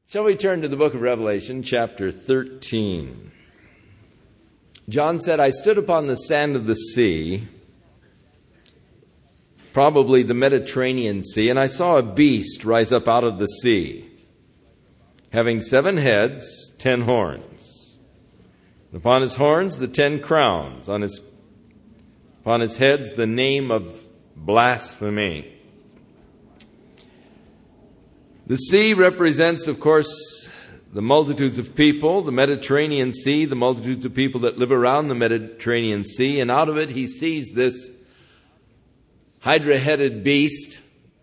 Shall we turn to the book of Revelation, chapter 13? John said, I stood upon the sand of the sea, probably the Mediterranean Sea, and I saw a beast rise up out of the sea, having 7 heads, 10 horns. And upon his horns the 10 crowns, upon his heads the name of blasphemy. The sea represents, of course, the multitudes of people, the Mediterranean Sea, the multitudes of people that live around the Mediterranean Sea, and out of it he sees this hydra-headed beast,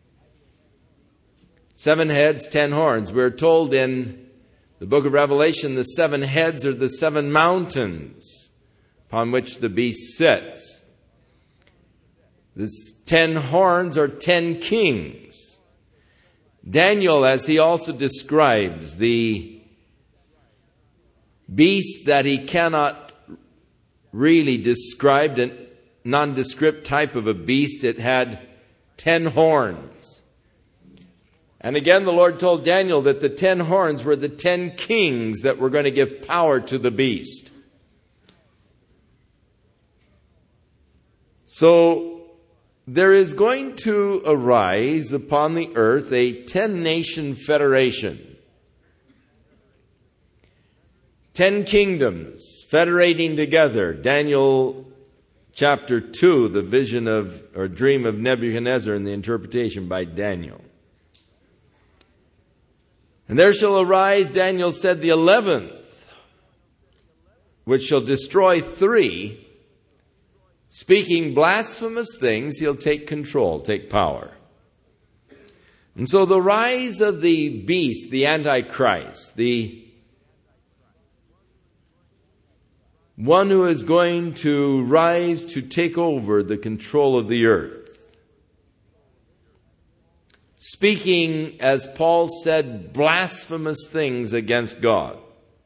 7 heads, 10 horns. We're told in the book of Revelation the 7 heads are the 7 mountains upon which the beast sits. The 10 horns are 10 kings. Daniel, as he also describes the beast that he cannot really describe, a nondescript type of a beast, it had 10 horns. And again, the Lord told Daniel that the 10 horns were the 10 kings that were going to give power to the beast. So, there is going to arise upon the earth a 10-nation federation. 10 kingdoms federating together. Daniel chapter 2, the vision of, or dream of Nebuchadnezzar and the interpretation by Daniel. And there shall arise, Daniel said, the 11th, which shall destroy 3. Speaking blasphemous things, he'll take control, take power. And so the rise of the beast, the Antichrist, the one who is going to rise to take over the control of the earth, speaking, as Paul said, blasphemous things against God.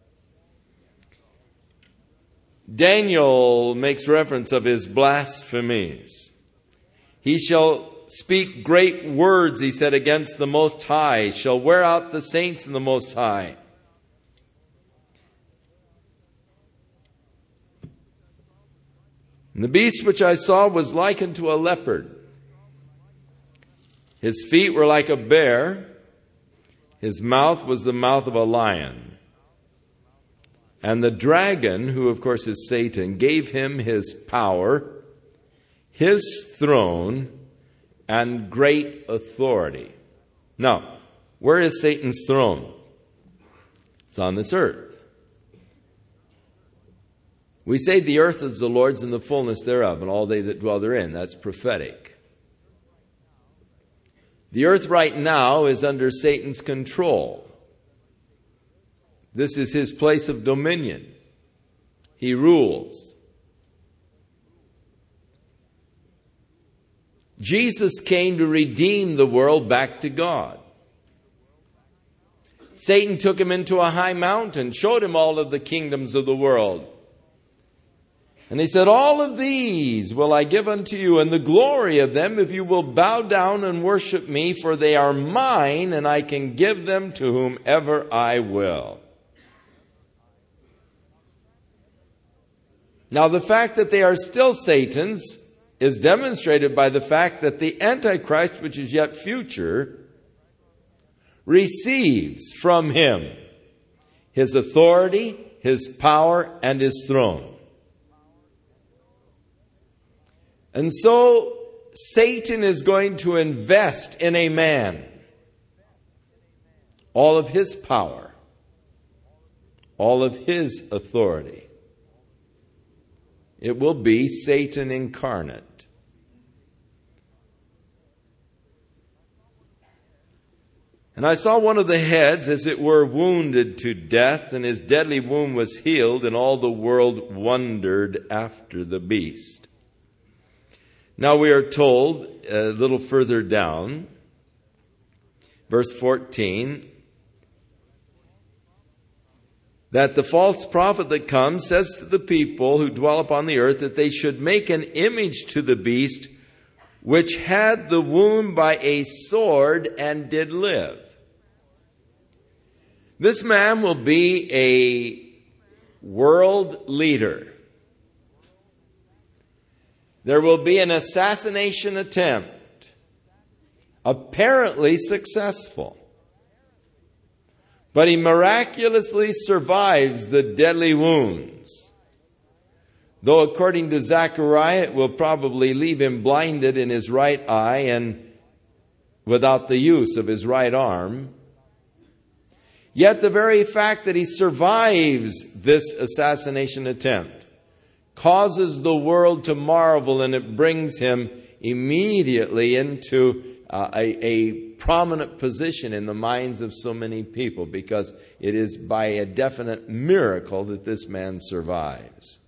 Daniel makes reference of his blasphemies. He shall speak great words, he said, against the Most High, shall wear out the saints in the Most High. And the beast which I saw was like unto a leopard. His feet were like a bear. His mouth was the mouth of a lion. And the dragon, who of course is Satan, gave him his power, his throne, and great authority. Now, where is Satan's throne? It's on this earth. We say the earth is the Lord's and the fullness thereof, and all they that dwell therein. That's prophetic. The earth right now is under Satan's control. This is his place of dominion. He rules. Jesus came to redeem the world back to God. Satan took him into a high mountain, showed him all of the kingdoms of the world. And he said, all of these will I give unto you, and the glory of them, if you will bow down and worship me, for they are mine, and I can give them to whomever I will. Now, the fact that they are still Satan's is demonstrated by the fact that the Antichrist, which is yet future, receives from him his authority, his power, and his throne. And so, Satan is going to invest in a man all of his power, all of his authority. It will be Satan incarnate. And I saw one of the heads, as it were, wounded to death, and his deadly wound was healed, and all the world wondered after the beast. Now we are told, a little further down, verse 14, that the false prophet that comes says to the people who dwell upon the earth that they should make an image to the beast which had the wound by a sword and did live. This man will be a world leader. There will be an assassination attempt, apparently successful. But he miraculously survives the deadly wounds. Though according to Zechariah, it will probably leave him blinded in his right eye and without the use of his right arm. Yet the very fact that he survives this assassination attempt causes the world to marvel, and it brings him immediately into a prominent position in the minds of so many people, because it is by a definite miracle that this man survives.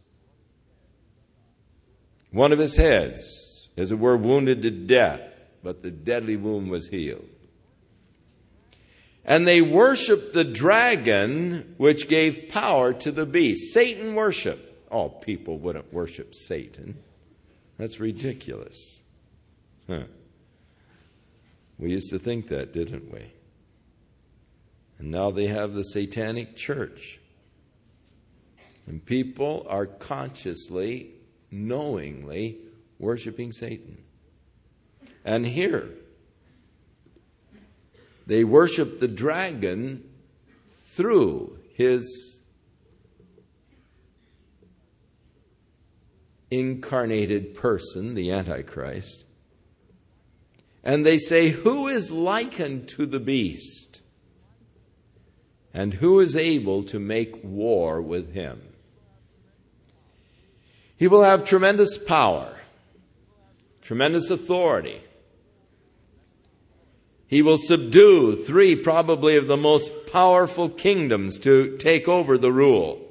One of his heads, as it were, wounded to death, but the deadly wound was healed. And they worshiped the dragon, which gave power to the beast. Satan worshiped. Oh, people wouldn't worship Satan. That's ridiculous. Huh. We used to think that, didn't we? And now they have the satanic church. And people are consciously, knowingly worshiping Satan. And here, they worship the dragon through his incarnated person, the Antichrist. And they say, who is likened to the beast? And who is able to make war with him? He will have tremendous power, tremendous authority. He will subdue 3 probably of the most powerful kingdoms to take over the rule.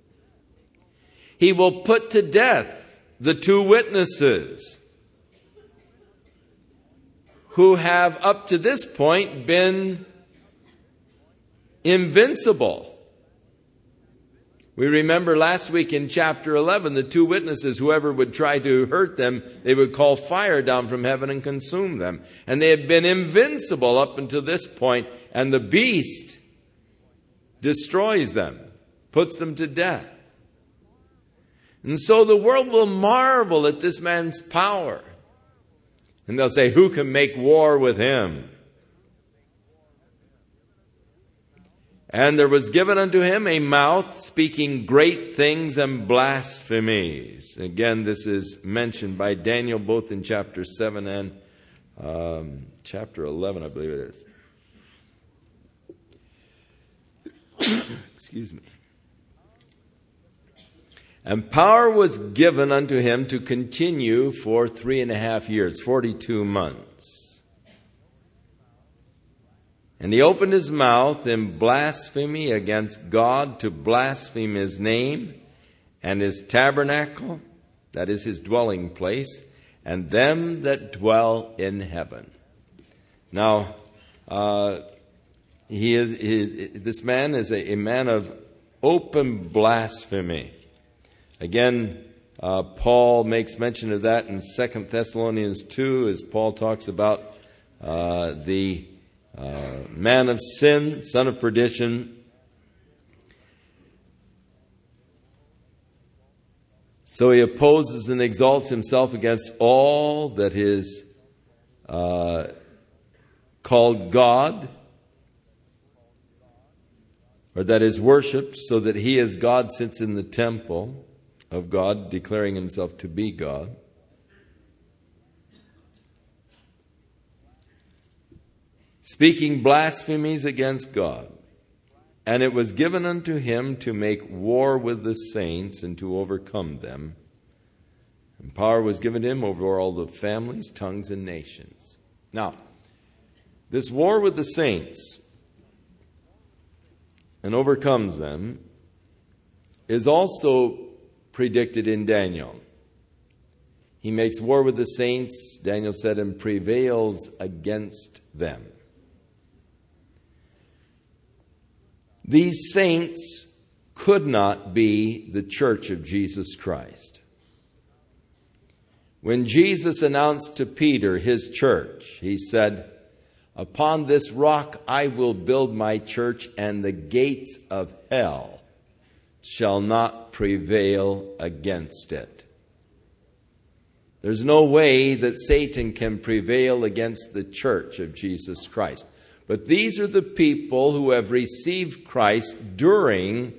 He will put to death the 2 witnesses who have up to this point been invincible. We remember last week in chapter 11, the 2 witnesses, whoever would try to hurt them, they would call fire down from heaven and consume them. And they had been invincible up until this point, and the beast destroys them, puts them to death. And so the world will marvel at this man's power. And they'll say, who can make war with him? And there was given unto him a mouth speaking great things and blasphemies. Again, this is mentioned by Daniel both in chapter 7 and chapter 11, I believe it is. Excuse me. And power was given unto him to continue for 3.5 years, 42 months. And he opened his mouth in blasphemy against God, to blaspheme his name and his tabernacle, that is his dwelling place, and them that dwell in heaven. Now, this man is a man of open blasphemy. Again, Paul makes mention of that in 2 Thessalonians 2, as Paul talks about the man of sin, son of perdition. So he opposes and exalts himself against all that is called God, or that is worshipped, so that he as God sits in the temple of God, declaring himself to be God. Speaking blasphemies against God. And it was given unto him to make war with the saints and to overcome them. And power was given to him over all the families, tongues, and nations. Now, this war with the saints and overcomes them is also predicted in Daniel. He makes war with the saints, Daniel said, and prevails against them. These saints could not be the church of Jesus Christ. When Jesus announced to Peter his church, he said, Upon this rock I will build my church, and the gates of hell shall not prevail against it. There's no way that Satan can prevail against the church of Jesus Christ. But these are the people who have received Christ during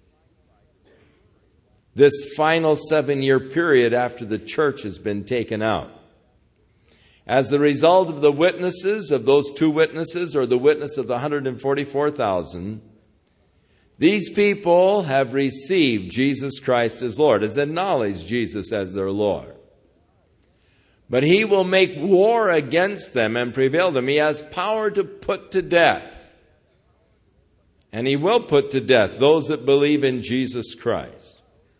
this final 7-year period after the church has been taken out. As the result of the witnesses, of those 2 witnesses, or the witness of the 144,000, these people have received Jesus Christ as Lord, has acknowledged Jesus as their Lord. But He will make war against them and prevail them. He has power to put to death. And He will put to death those that believe in Jesus Christ.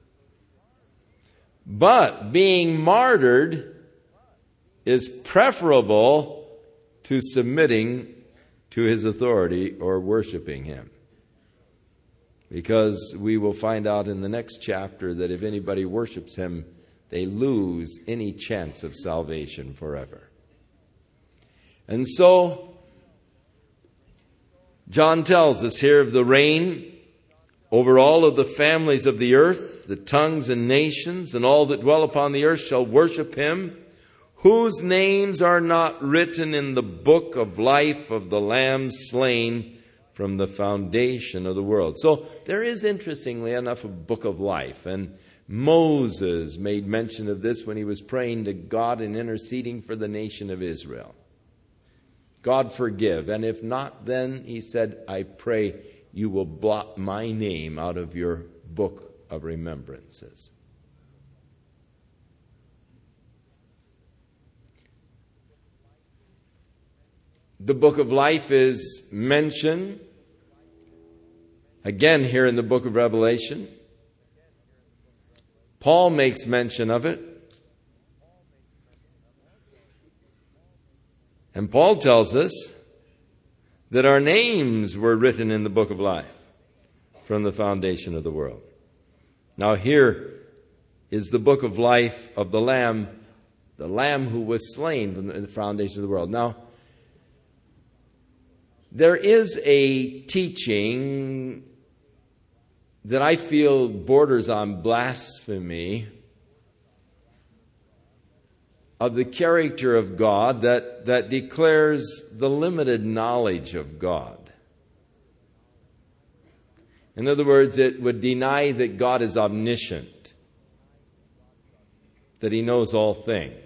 But being martyred is preferable to submitting to His authority or worshiping Him. Because we will find out in the next chapter that if anybody worships Him, they lose any chance of salvation forever. And so, John tells us here of the reign over all of the families of the earth, the tongues and nations, and all that dwell upon the earth shall worship Him, whose names are not written in the book of life of the Lamb slain from the foundation of the world. So there is, interestingly enough, a book of life. And Moses made mention of this when he was praying to God and interceding for the nation of Israel. God forgive. And if not, then he said, I pray you will blot my name out of your book of remembrances. The book of life is mentioned again here in the book of Revelation. Paul makes mention of it. And Paul tells us that our names were written in the book of life from the foundation of the world. Now here is the book of life of the Lamb who was slain from the foundation of the world. Now, there is a teaching that I feel borders on blasphemy of the character of God that declares the limited knowledge of God. In other words, it would deny that God is omniscient, that He knows all things.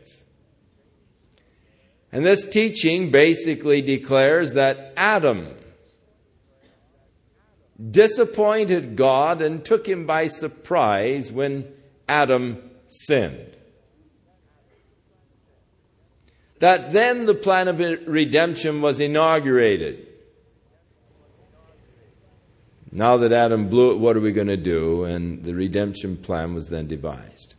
And this teaching basically declares that Adam disappointed God and took Him by surprise when Adam sinned. That then the plan of redemption was inaugurated. Now that Adam blew it, what are we going to do? And the redemption plan was then devised.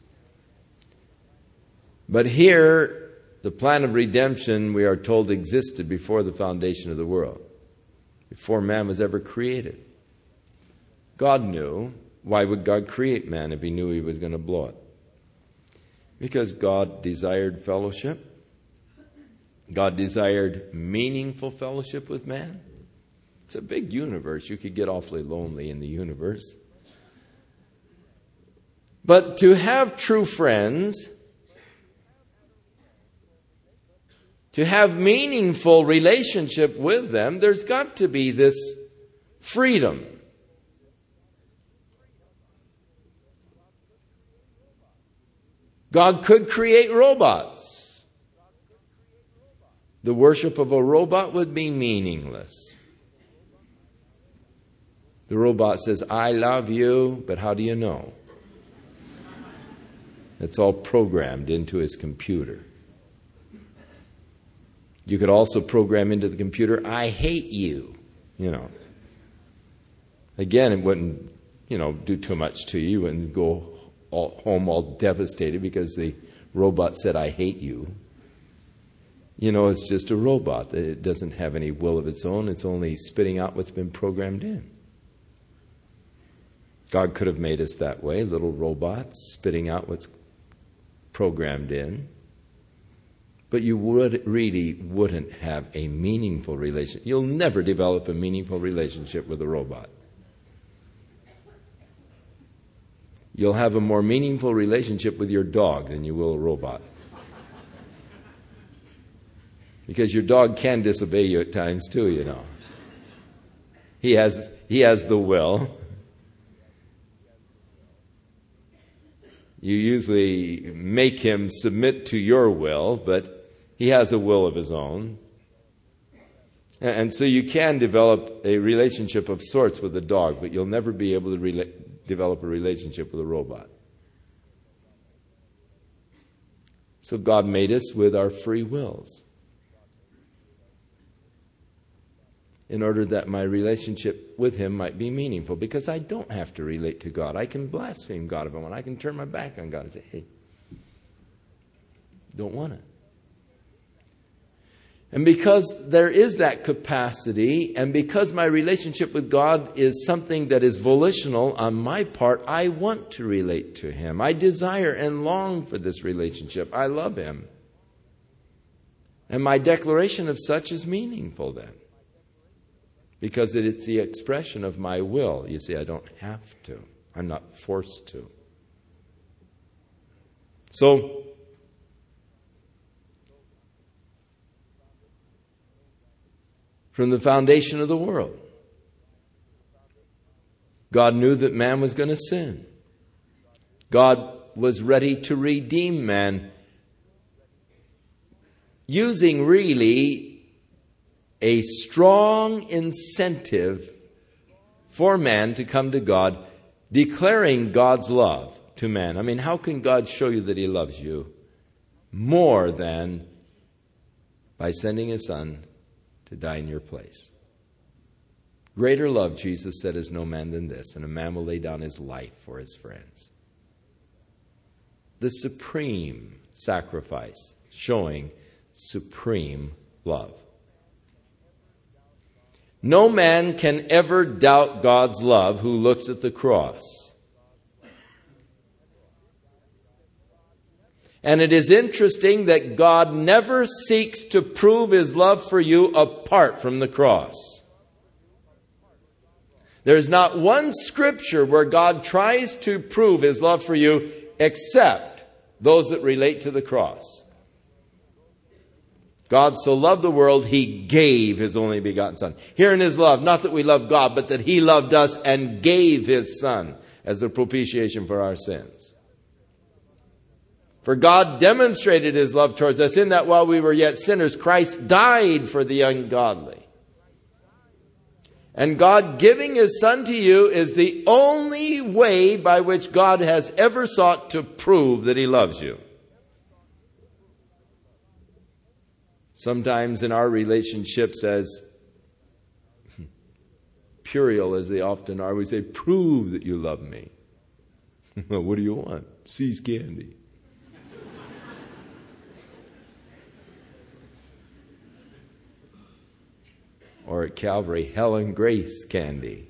But here, the plan of redemption, we are told, existed before the foundation of the world, before man was ever created. God knew. Why would God create man if He knew He was going to blow it? Because God desired fellowship. God desired meaningful fellowship with man. It's a big universe. You could get awfully lonely in the universe. But to have true friends, to have meaningful relationship with them, there's got to be this freedom. God could create robots. The worship of a robot would be meaningless. The robot says, I love you, but how do you know? It's all programmed into his computer. You could also program into the computer, I hate you. Again, it wouldn't, do too much to you. You wouldn't go home all devastated because the robot said, I hate you. It's just a robot. It doesn't have any will of its own. It's only spitting out what's been programmed in. God could have made us that way, little robots spitting out what's programmed in. But you really wouldn't have a meaningful relationship. You'll never develop a meaningful relationship with a robot. You'll have a more meaningful relationship with your dog than you will a robot. Because your dog can disobey you at times too, you know. He has the will. You usually make him submit to your will, but he has a will of his own. And so you can develop a relationship of sorts with a dog, but you'll never be able to develop a relationship with a robot. So God made us with our free wills, in order that my relationship with Him might be meaningful. Because I don't have to relate to God. I can blaspheme God if I want. I can turn my back on God and say, hey, don't want it. And because there is that capacity, and because my relationship with God is something that is volitional on my part, I want to relate to Him. I desire and long for this relationship. I love Him. And my declaration of such is meaningful then, because it's the expression of my will. You see, I don't have to. I'm not forced to. So, from the foundation of the world, God knew that man was going to sin. God was ready to redeem man, using really a strong incentive for man to come to God, declaring God's love to man. I mean, how can God show you that He loves you more than by sending His Son to die in your place? Greater love, Jesus said, is no man than this, and a man will lay down his life for his friends. The supreme sacrifice, showing supreme love. No man can ever doubt God's love who looks at the cross. And it is interesting that God never seeks to prove His love for you apart from the cross. There's not one scripture where God tries to prove His love for you except those that relate to the cross. God so loved the world, He gave His only begotten Son. Herein is love, not that we love God, but that He loved us and gave His Son as the propitiation for our sins. For God demonstrated His love towards us in that while we were yet sinners, Christ died for the ungodly. And God giving His Son to you is the only way by which God has ever sought to prove that He loves you. Sometimes in our relationships, as puerile as they often are, we say, prove that you love me. What do you want? See's candy. Or at Calvary, Helen Grace candy.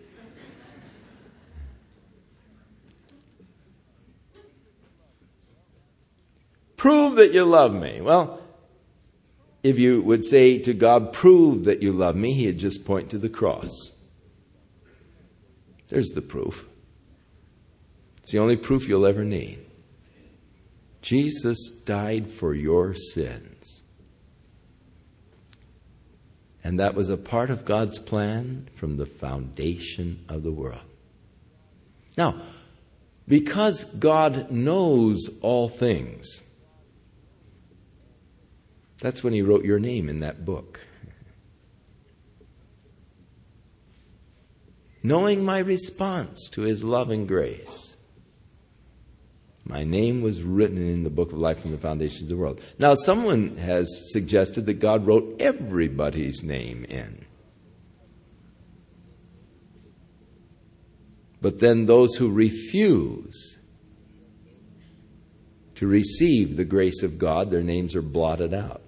Prove that you love me. Well, if you would say to God, prove that you love me, He'd just point to the cross. There's the proof. It's the only proof you'll ever need. Jesus died for your sins. And that was a part of God's plan from the foundation of the world. Now, because God knows all things, that's when He wrote your name in that book. Knowing my response to His love and grace, my name was written in the book of life from the foundations of the world. Now, someone has suggested that God wrote everybody's name in. But then those who refuse to receive the grace of God, their names are blotted out.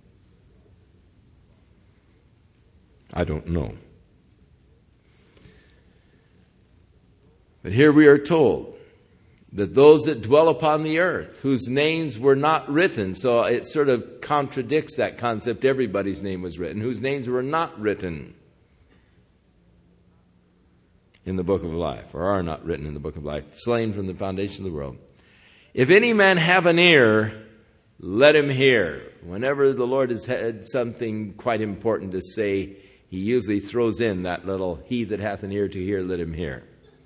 I don't know. But here we are told that those that dwell upon the earth, whose names were not written, so it sort of contradicts that concept, everybody's name was written, whose names were not written in the book of life, or are not written in the book of life, slain from the foundation of the world. If any man have an ear, let him hear. Whenever the Lord has had something quite important to say, he usually throws in that little, he that hath an ear to hear, let him hear.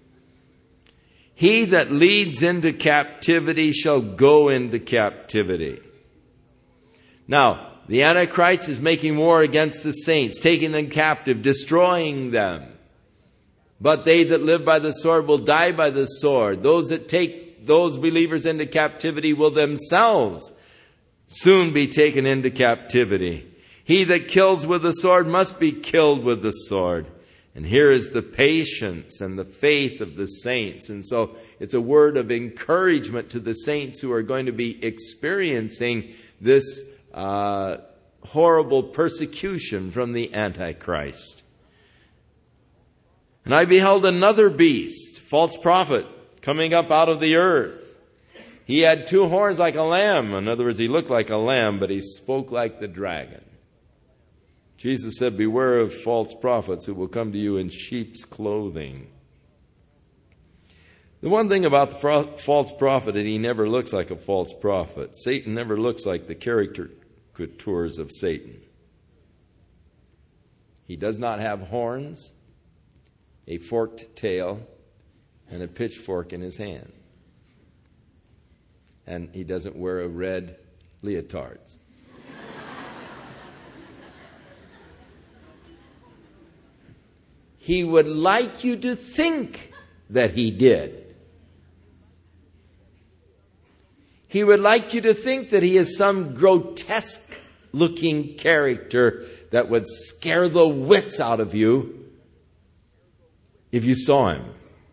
He that leads into captivity shall go into captivity. Now, the Antichrist is making war against the saints, taking them captive, destroying them. But they that live by the sword will die by the sword. Those that take those believers into captivity will themselves soon be taken into captivity. He that kills with the sword must be killed with the sword. And here is the patience and the faith of the saints. And so it's a word of encouragement to the saints who are going to be experiencing this horrible persecution from the Antichrist. And I beheld another beast, false prophet, coming up out of the earth. He had 2 horns like a lamb. In other words, he looked like a lamb, but he spoke like the dragon. Jesus said, beware of false prophets who will come to you in sheep's clothing. The one thing about the false prophet is he never looks like a false prophet. Satan never looks like the caricatures of Satan. He does not have horns, a forked tail, and a pitchfork in his hand. And he doesn't wear a red leotards. He would like you to think that he did. He would like you to think that he is some grotesque-looking character that would scare the wits out of you if you saw him.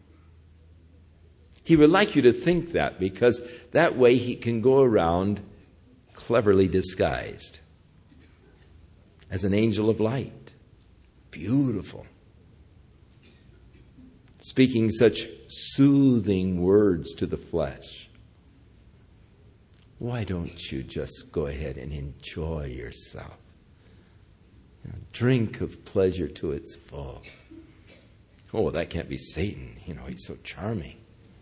He would like you to think that, because that way he can go around cleverly disguised as an angel of light. Beautiful. Speaking such soothing words to the flesh. Why don't you just go ahead and enjoy yourself? Drink of pleasure to its full. Oh, that can't be Satan. He's so charming.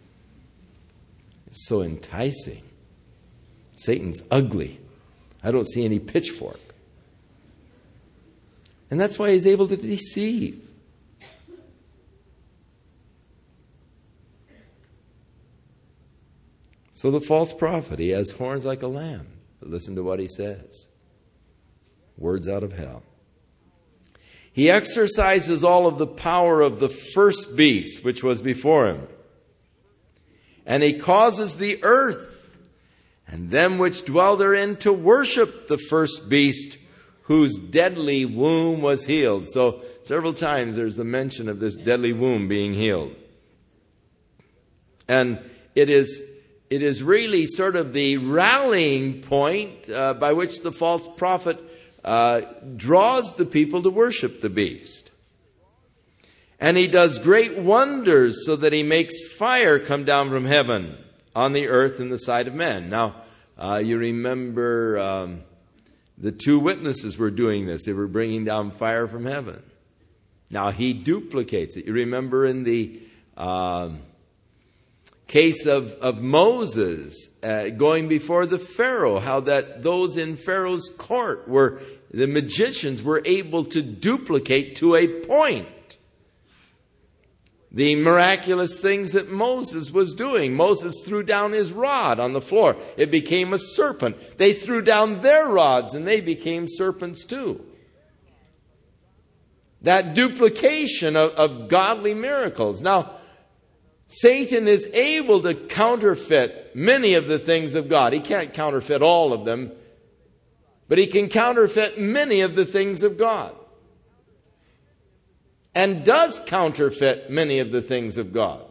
It's so enticing. Satan's ugly. I don't see any pitchfork. And that's why he's able to deceive. So the false prophet, he has horns like a lamb. But listen to what he says. Words out of hell. He exercises all of the power of the first beast, which was before him. And he causes the earth and them which dwell therein to worship the first beast, whose deadly womb was healed. So several times there's the mention of this deadly womb being healed. And it is really sort of the rallying point by which the false prophet draws the people to worship the beast. And he does great wonders so that he makes fire come down from heaven on the earth in the sight of men. Now, you remember the 2 witnesses were doing this. They were bringing down fire from heaven. Now, he duplicates it. You remember in the case of Moses going before the Pharaoh, how that those in Pharaoh's court the magicians were able to duplicate to a point the miraculous things that Moses was doing. Moses threw down his rod on the floor. It became a serpent. They threw down their rods and they became serpents too. That duplication of godly miracles. Now, Satan is able to counterfeit many of the things of God. He can't counterfeit all of them, but he can counterfeit many of the things of God. And does counterfeit many of the things of God.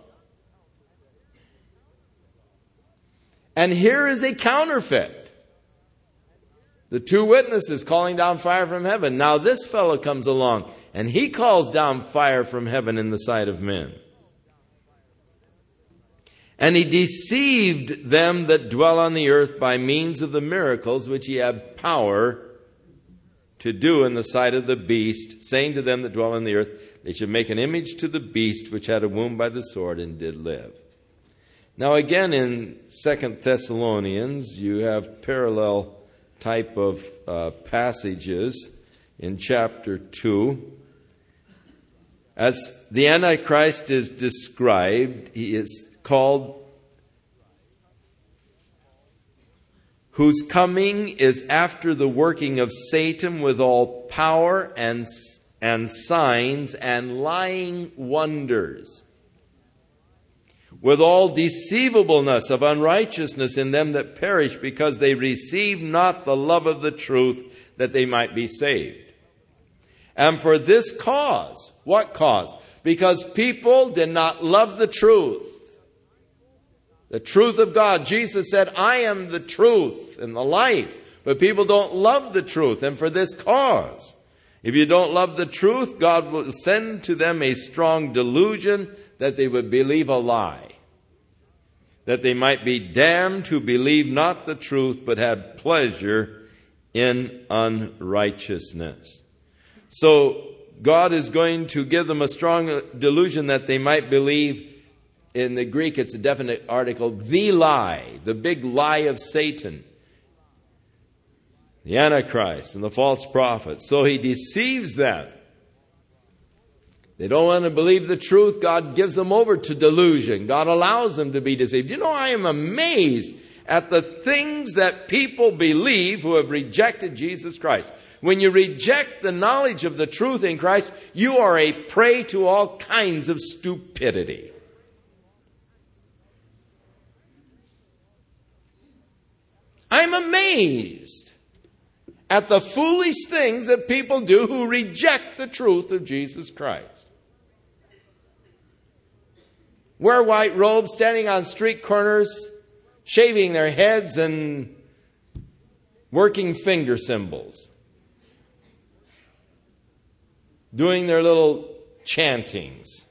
And here is a counterfeit. The 2 witnesses calling down fire from heaven. Now this fellow comes along and he calls down fire from heaven in the sight of men. And he deceived them that dwell on the earth by means of the miracles which he had power to do in the sight of the beast, saying to them that dwell on the earth, they should make an image to the beast which had a wound by the sword and did live. Now again in 2 Thessalonians, you have parallel type of passages in chapter 2. As the Antichrist is described, he is called, whose coming is after the working of Satan with all power and signs and lying wonders, with all deceivableness of unrighteousness in them that perish, because they receive not the love of the truth, that they might be saved. And for this cause, what cause? Because people did not love the truth. The truth of God. Jesus said, I am the truth and the life. But people don't love the truth. And for this cause, if you don't love the truth, God will send to them a strong delusion that they would believe a lie, that they might be damned who believe not the truth, but had pleasure in unrighteousness. So God is going to give them a strong delusion that they might believe. In the Greek, it's a definite article, the lie, the big lie of Satan, the Antichrist and the false prophet. So he deceives them. They don't want to believe the truth. God gives them over to delusion. God allows them to be deceived. You know, I am amazed at the things that people believe who have rejected Jesus Christ. When you reject the knowledge of the truth in Christ, you are a prey to all kinds of stupidity. I'm amazed at the foolish things that people do who reject the truth of Jesus Christ. Wear white robes, standing on street corners, shaving their heads and working finger symbols. Doing their little chantings.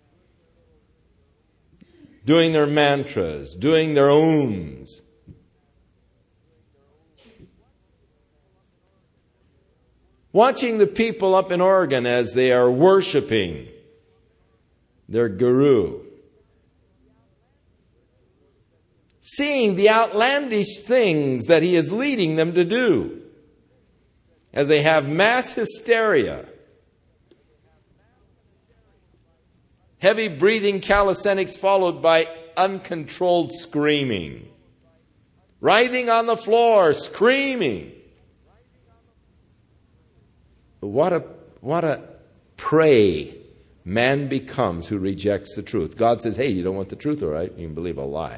Doing their mantras. Doing their ohms. Watching the people up in Oregon as they are worshiping their guru. Seeing the outlandish things that he is leading them to do. As they have mass hysteria. Heavy breathing calisthenics followed by uncontrolled screaming. Writhing on the floor, screaming. What a prey man becomes who rejects the truth. God says, hey, you don't want the truth, all right? You can believe a lie.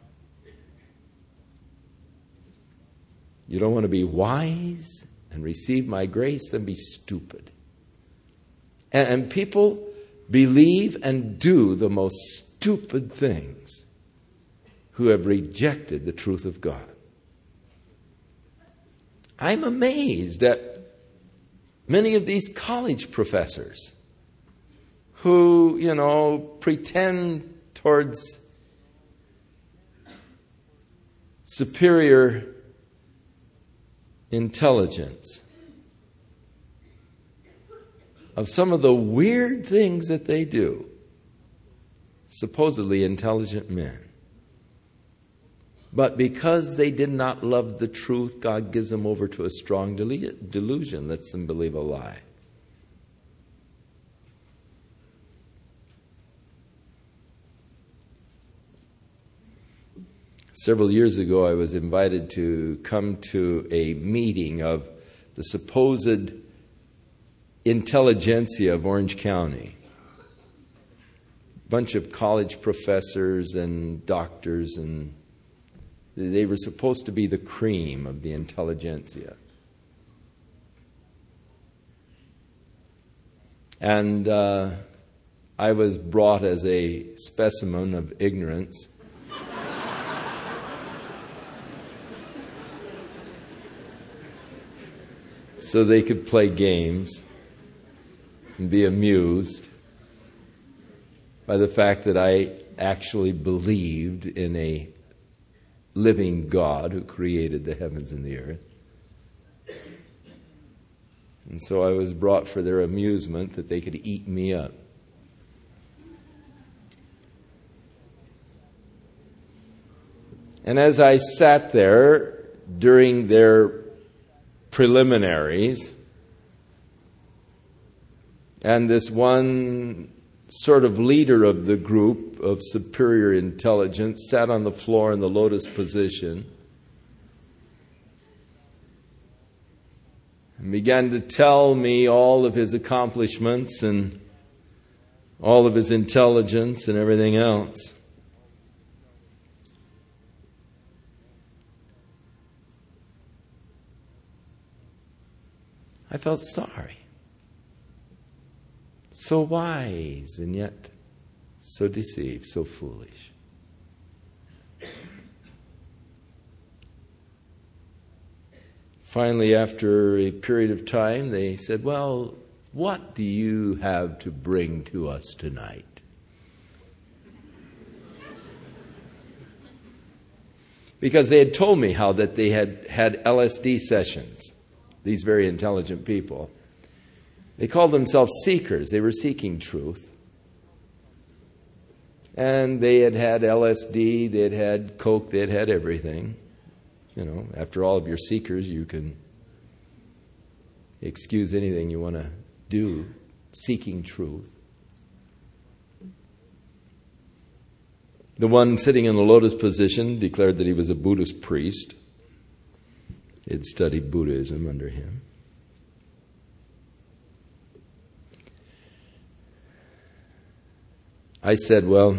You don't want to be wise and receive my grace, then be stupid. And people believe and do the most stupid things who have rejected the truth of God. I'm amazed at many of these college professors who, pretend towards superior intelligence of some of the weird things that they do. Supposedly intelligent men. But because they did not love the truth, God gives them over to a strong delusion, lets them believe a lie. Several years ago, I was invited to come to a meeting of the supposed intelligentsia of Orange County. A bunch of college professors and doctors, and they were supposed to be the cream of the intelligentsia. And I was brought as a specimen of ignorance. So they could play games and be amused by the fact that I actually believed in a living God who created the heavens and the earth. And so I was brought for their amusement that they could eat me up. And as I sat there during their preliminaries, and this one sort of leader of the group of superior intelligence sat on the floor in the lotus position and began to tell me all of his accomplishments and all of his intelligence and everything else. I felt sorry. So wise and yet so deceived, so foolish. Finally, after a period of time, they said, "Well, what do you have to bring to us tonight?" Because they had told me how that they had had LSD sessions, these very intelligent people. They called themselves seekers. They were seeking truth. And they had had LSD, they had had Coke, they had had everything. You know, after all of your seekers, you can excuse anything you want to do, seeking truth. The one sitting in the lotus position declared that he was a Buddhist priest. He had studied Buddhism under him. I said, "Well,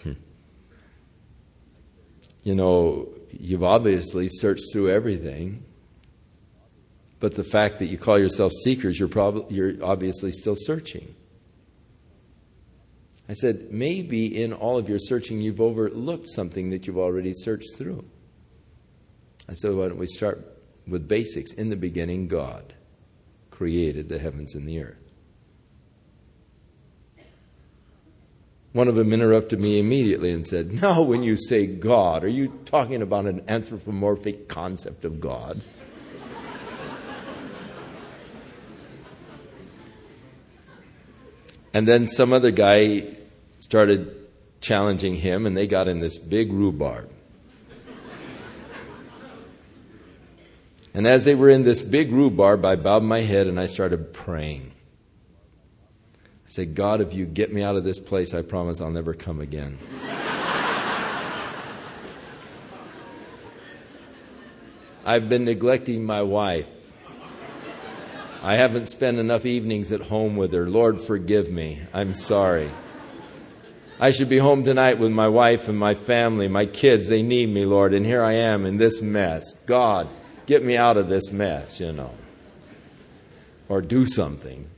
you know, you've obviously searched through everything, but the fact that you call yourself seekers, you're obviously still searching." I said, "Maybe in all of your searching you've overlooked something that you've already searched through." I said, "Why don't we start with basics? In the beginning, God created the heavens and the earth." One of them interrupted me immediately and said, "Now when you say God, are you talking about an anthropomorphic concept of God?" And then some other guy started challenging him, and they got in this big rhubarb. And as they were in this big rhubarb, I bowed my head and I started praying. I said, "God, if you get me out of this place, I promise I'll never come again." I've been neglecting my wife. I haven't spent enough evenings at home with her. Lord, forgive me. I'm sorry. I should be home tonight with my wife and my family, my kids. They need me, Lord. And here I am in this mess. God, get me out of this mess, you know. Or do something.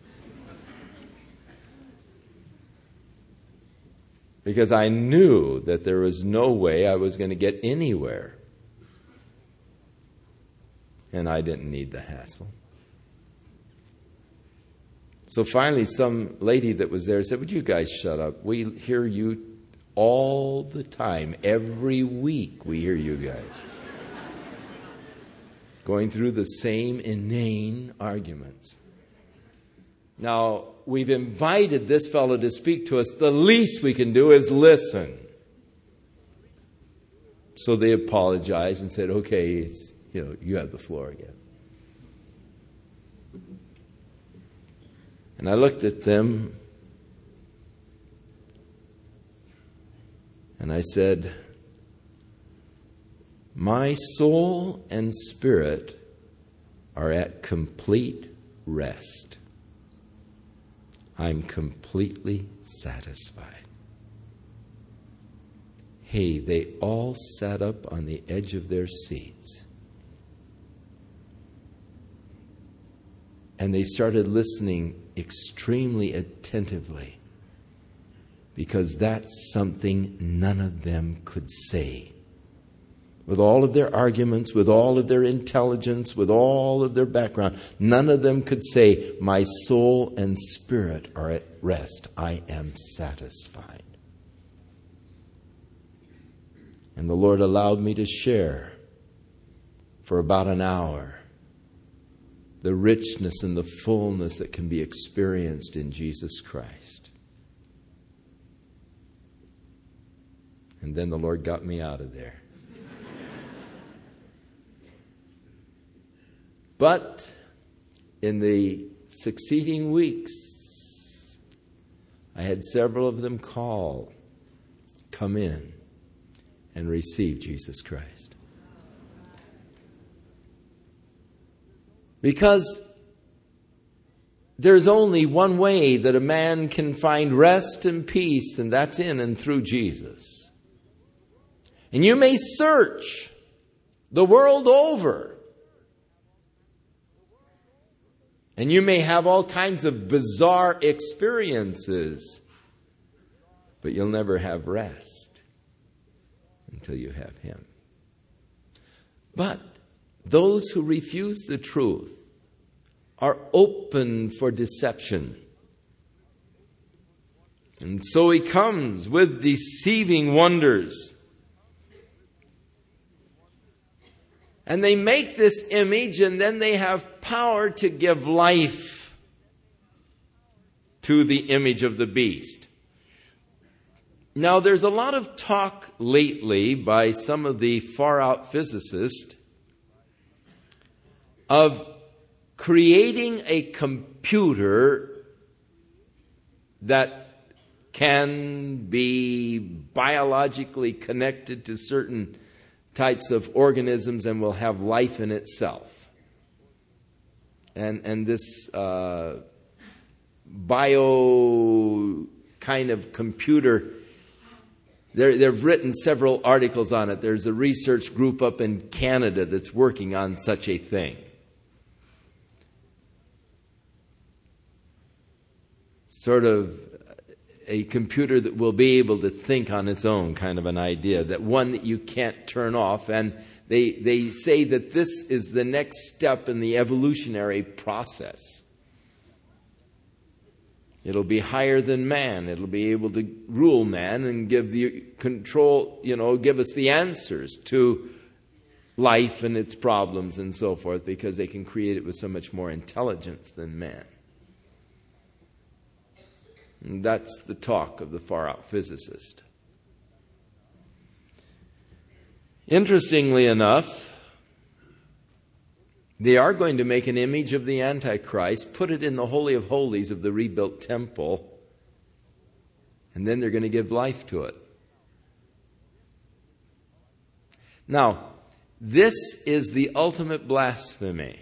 Because I knew that there was no way I was going to get anywhere. And I didn't need the hassle. So finally, some lady that was there said, "Would you guys shut up? We hear you all the time. Every week we hear you guys. Going through the same inane arguments. Now, we've invited this fellow to speak to us. The least we can do is listen." So they apologized and said, "Okay, you have the floor again." And I looked at them and I said, "My soul and spirit are at complete rest. I'm completely satisfied." Hey, they all sat up on the edge of their seats. And they started listening extremely attentively, because that's something none of them could say. With all of their arguments, with all of their intelligence, with all of their background, none of them could say, "My soul and spirit are at rest. I am satisfied." And the Lord allowed me to share for about an hour the richness and the fullness that can be experienced in Jesus Christ. And then the Lord got me out of there. But in the succeeding weeks, I had several of them come in and receive Jesus Christ. Because there's only one way that a man can find rest and peace, and that's in and through Jesus. And you may search the world over, and you may have all kinds of bizarre experiences, but you'll never have rest until you have Him. But those who refuse the truth are open for deception. And so he comes with deceiving wonders. And they make this image, and then they have power to give life to the image of the beast. Now, there's a lot of talk lately by some of the far-out physicists of creating a computer that can be biologically connected to certain types of organisms and will have life in itself. And this bio kind of computer, they've written several articles on it. There's a research group up in Canada that's working on such a thing. Sort of a computer that will be able to think on its own, kind of an idea, that one that you can't turn off. And they say that this is the next step in the evolutionary process. It'll be higher than man. It'll be able to rule man and give the control, give us the answers to life and its problems and so forth, because they can create it with so much more intelligence than man. And that's the talk of the far-out physicist. Interestingly enough, they are going to make an image of the Antichrist, put it in the Holy of Holies of the rebuilt temple, and then they're going to give life to it. Now, this is the ultimate blasphemy.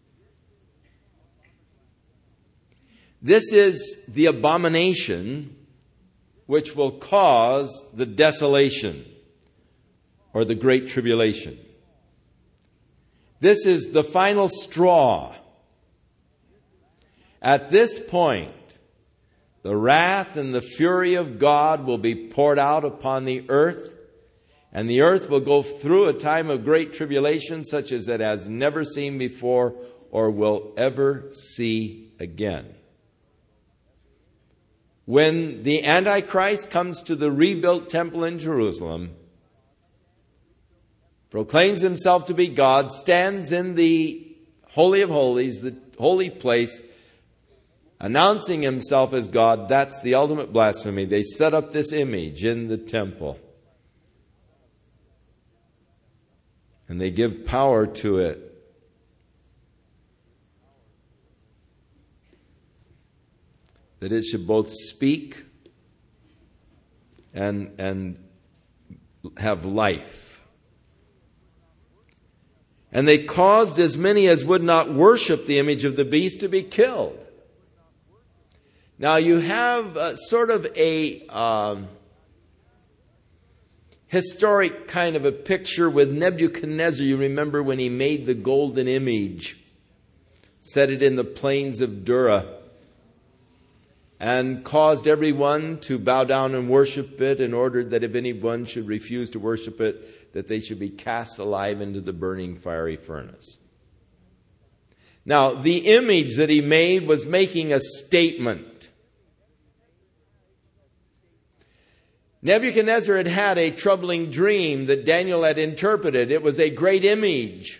This is the abomination which will cause the desolation or the great tribulation. This is the final straw. At this point, the wrath and the fury of God will be poured out upon the earth, and the earth will go through a time of great tribulation such as it has never seen before or will ever see again. When the Antichrist comes to the rebuilt temple in Jerusalem, proclaims himself to be God, stands in the Holy of Holies, the holy place, announcing himself as God, that's the ultimate blasphemy. They set up this image in the temple. And they give power to it. That it should both speak and have life. And they caused as many as would not worship the image of the beast to be killed. Now you have sort of a historic kind of a picture with Nebuchadnezzar. You remember when he made the golden image, set it in the plains of Dura, and caused everyone to bow down and worship it, and ordered that if anyone should refuse to worship it, that they should be cast alive into the burning fiery furnace. Now, the image that he made was making a statement. Nebuchadnezzar had had a troubling dream that Daniel had interpreted. It was a great image.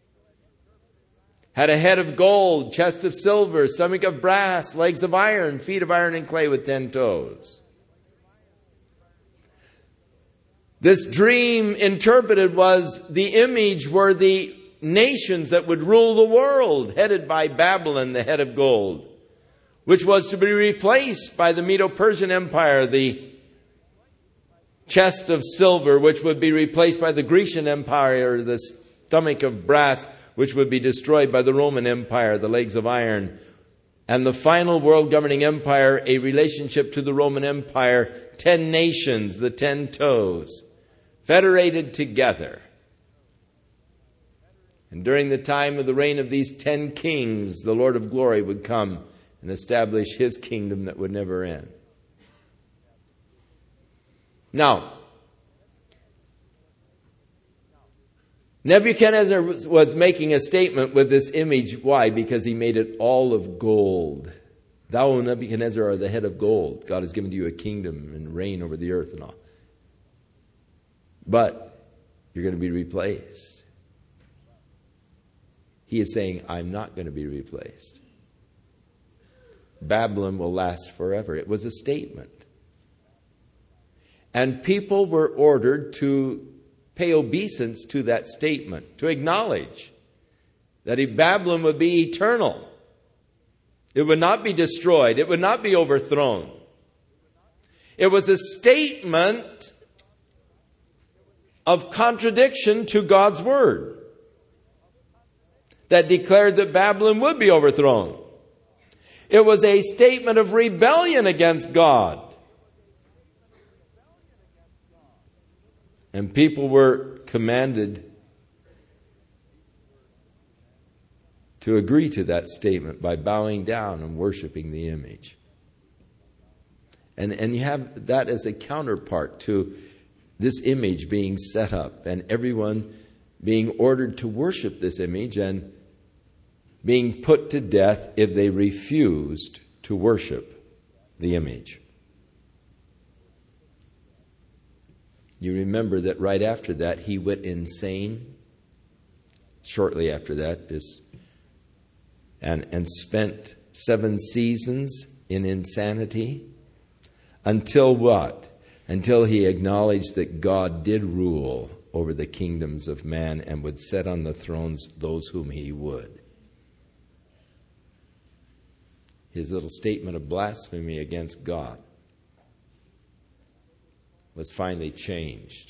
Had a head of gold, chest of silver, stomach of brass, legs of iron, feet of iron and clay with 10 toes. This dream interpreted was the image were the nations that would rule the world, headed by Babylon, the head of gold, which was to be replaced by the Medo-Persian Empire, the chest of silver, which would be replaced by the Grecian Empire, the stomach of brass, which would be destroyed by the Roman Empire, the legs of iron, and the final world governing empire, a relationship to the Roman Empire, 10 nations, the 10 toes, federated together. And during the time of the reign of these 10 kings, the Lord of glory would come and establish his kingdom that would never end. Now, Nebuchadnezzar was making a statement with this image. Why? Because he made it all of gold. Thou, O Nebuchadnezzar, are the head of gold. God has given to you a kingdom and reign over the earth and all. But you're going to be replaced. He is saying, I'm not going to be replaced. Babylon will last forever. It was a statement. And people were ordered to pay obeisance to that statement, to acknowledge that Babylon would be eternal. It would not be destroyed. It would not be overthrown. It was a statement of contradiction to God's word that declared that Babylon would be overthrown. It was a statement of rebellion against God. And people were commanded to agree to that statement by bowing down and worshiping the image. And you have that as a counterpart to this image being set up and everyone being ordered to worship this image and being put to death if they refused to worship the image. You remember that right after that, he went insane. Shortly after that, and spent 7 seasons in insanity. Until what? Until he acknowledged that God did rule over the kingdoms of man and would set on the thrones those whom he would. His little statement of blasphemy against God was finally changed.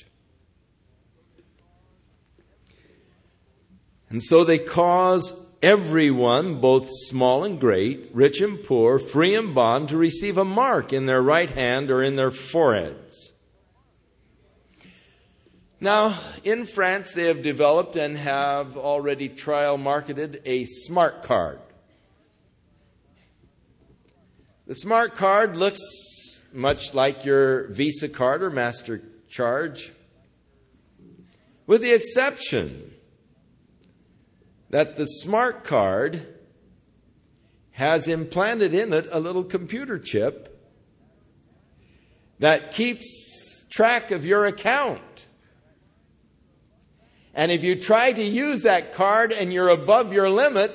And so they cause everyone, both small and great, rich and poor, free and bond, to receive a mark in their right hand or in their foreheads. Now, in France, they have developed and have already trial marketed a smart card. The smart card looks much like your Visa card or MasterCard, with the exception that the smart card has implanted in it a little computer chip that keeps track of your account. And if you try to use that card and you're above your limit,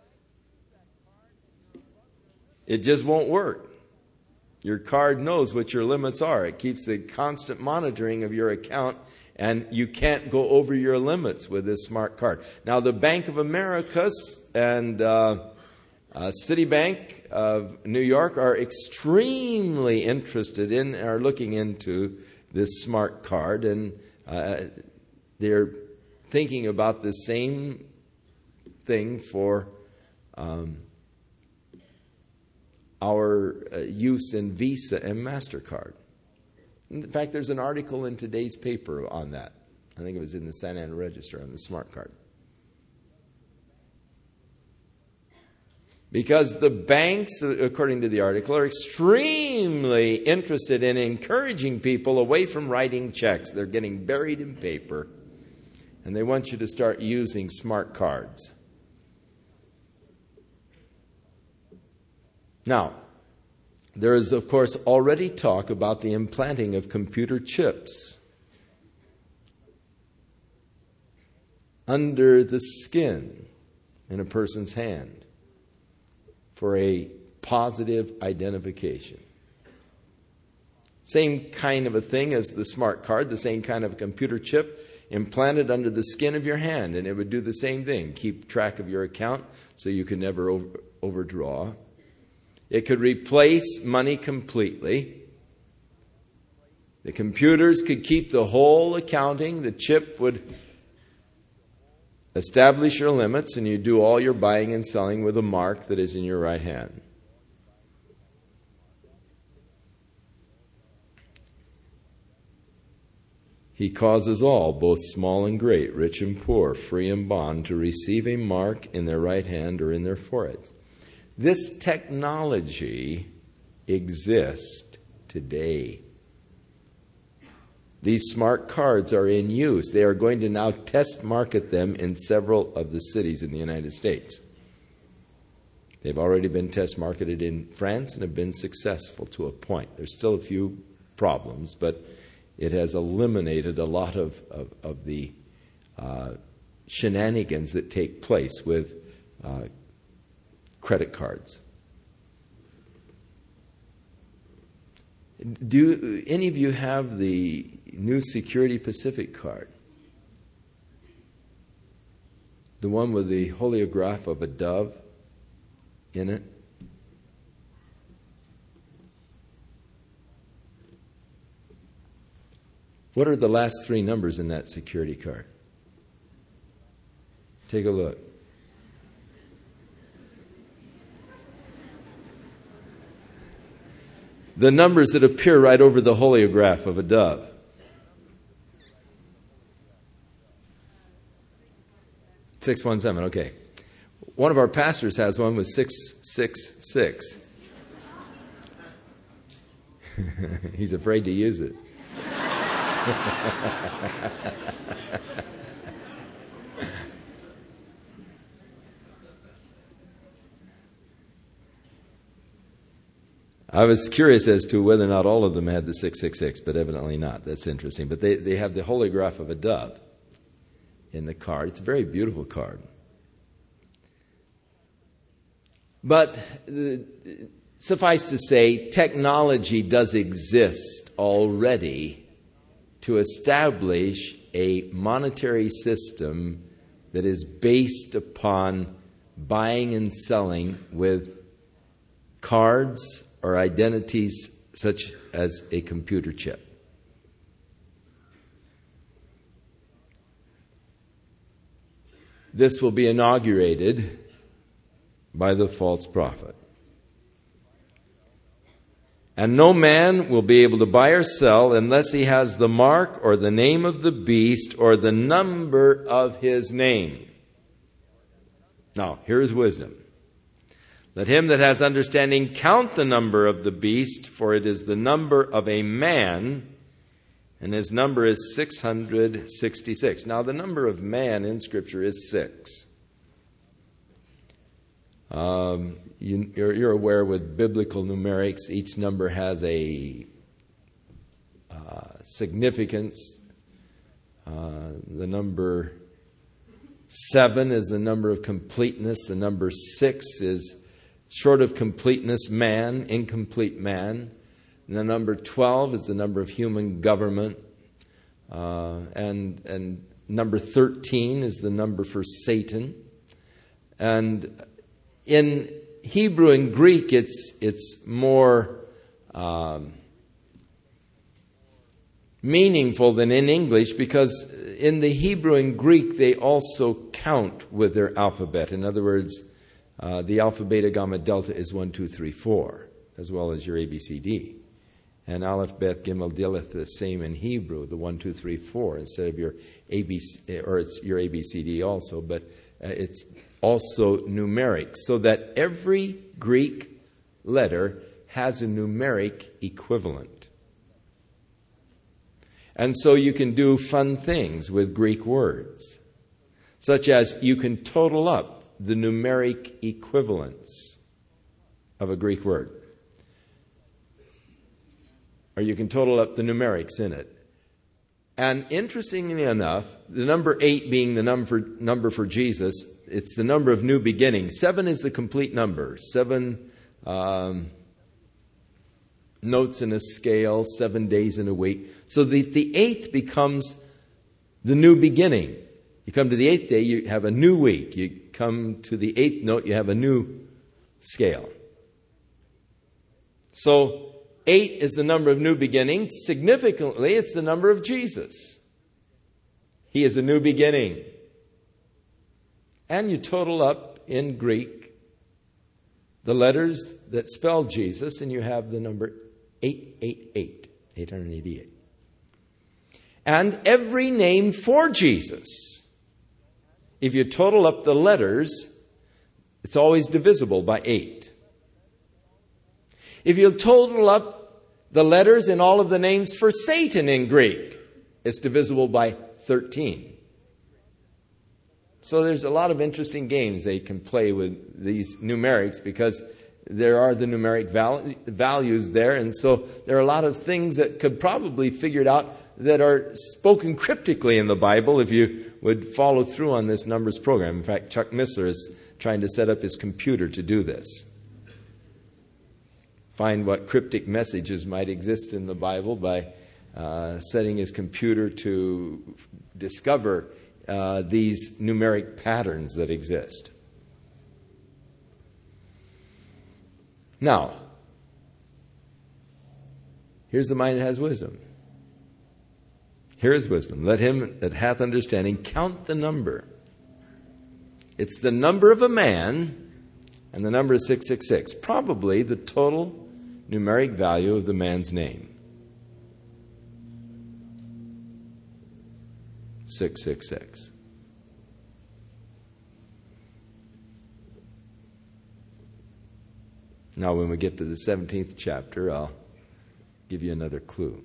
it just won't work. Your card knows what your limits are. It keeps a constant monitoring of your account, and you can't go over your limits with this smart card. Now, the Bank of America and Citibank of New York are extremely interested in, are looking into this smart card, and they're thinking about the same thing for our use in Visa and MasterCard. In fact, there's an article in today's paper on that. I think it was in the Santa Ana Register on the smart card. Because the banks, according to the article, are extremely interested in encouraging people away from writing checks. They're getting buried in paper, and they want you to start using smart cards. Now, There is, of course, already talk about the implanting of computer chips under the skin in a person's hand for a positive identification. Same kind of a thing as the smart card, the same kind of a computer chip implanted under the skin of your hand, and it would do the same thing, keep track of your account so you can never overdraw. It could replace money completely. The computers could keep the whole accounting. The chip would establish your limits, and you do all your buying and selling with a mark that is in your right hand. He causes all, both small and great, rich and poor, free and bond, to receive a mark in their right hand or in their foreheads. This technology exists today. These smart cards are in use. They are going to now test market them in several of the cities in the United States. They've already been test marketed in France and have been successful to a point. There's still a few problems, but it has eliminated a lot of the shenanigans that take place with credit cards. Do any of you have the new Security Pacific card? The one with the hologram of a dove in it? What are the last three numbers in that security card? Take a look. The numbers that appear right over the hologram of a dove. $617, okay. One of our pastors has one with 666. He's afraid to use it. I was curious as to whether or not all of them had the 666, but evidently not. That's interesting. But they have the hologram of a dove in the card. It's a very beautiful card. But suffice to say, technology does exist already to establish a monetary system that is based upon buying and selling with cards or identities such as a computer chip. This will be inaugurated by the false prophet. And no man will be able to buy or sell unless he has the mark or the name of the beast or the number of his name. Now, here is wisdom. Let him that has understanding count the number of the beast, for it is the number of a man, and his number is 666. Now, the number of man in Scripture is 6. You're aware with biblical numerics, each number has a significance. The number 7 is the number of completeness. The number 6 is short of completeness, man, incomplete man. And the number 12 is the number of human government. And number 13 is the number for Satan. And in Hebrew and Greek, it's more meaningful than in English, because in the Hebrew and Greek, they also count with their alphabet. In other words, the alpha, beta, gamma, delta is 1, 2, 3, 4, as well as your ABCD. And Aleph, Bet, Gimel, Dilith, the same in Hebrew, the 1, 2, 3, 4, instead of your ABC, or it's your ABCD also, but it's also numeric, so that every Greek letter has a numeric equivalent. And so you can do fun things with Greek words, such as you can total up the numeric equivalence of a Greek word. or you can total up the numerics in it. And interestingly enough, the number 8 being the number for Jesus, it's the number of new beginnings. 7 is the complete number. 7 notes in a scale, 7 days in a week. So the 8th becomes the new beginning. You come to the 8th day, you have a new week. You come to the 8th note, you have a new scale. So 8 is the number of new beginnings. Significantly, it's the number of Jesus. He is a new beginning. And you total up in Greek the letters that spell Jesus, and you have the number 888, 888. And every name for Jesus, if you total up the letters, it's always divisible by 8. If you total up the letters in all of the names for Satan in Greek, it's divisible by 13. So there's a lot of interesting games they can play with these numerics because there are the numeric values there. And so there are a lot of things that could probably be figured out that are spoken cryptically in the Bible if you would follow through on this numbers program. In fact, Chuck Missler is trying to set up his computer to do this. Find what cryptic messages might exist in the Bible by setting his computer to discover these numeric patterns that exist. Now, here's the mind that has wisdom. Here is wisdom. Let him that hath understanding count the number. It's the number of a man, and the number is 666. Probably the total numeric value of the man's name. 666. Now, when we get to the 17th chapter, I'll give you another clue.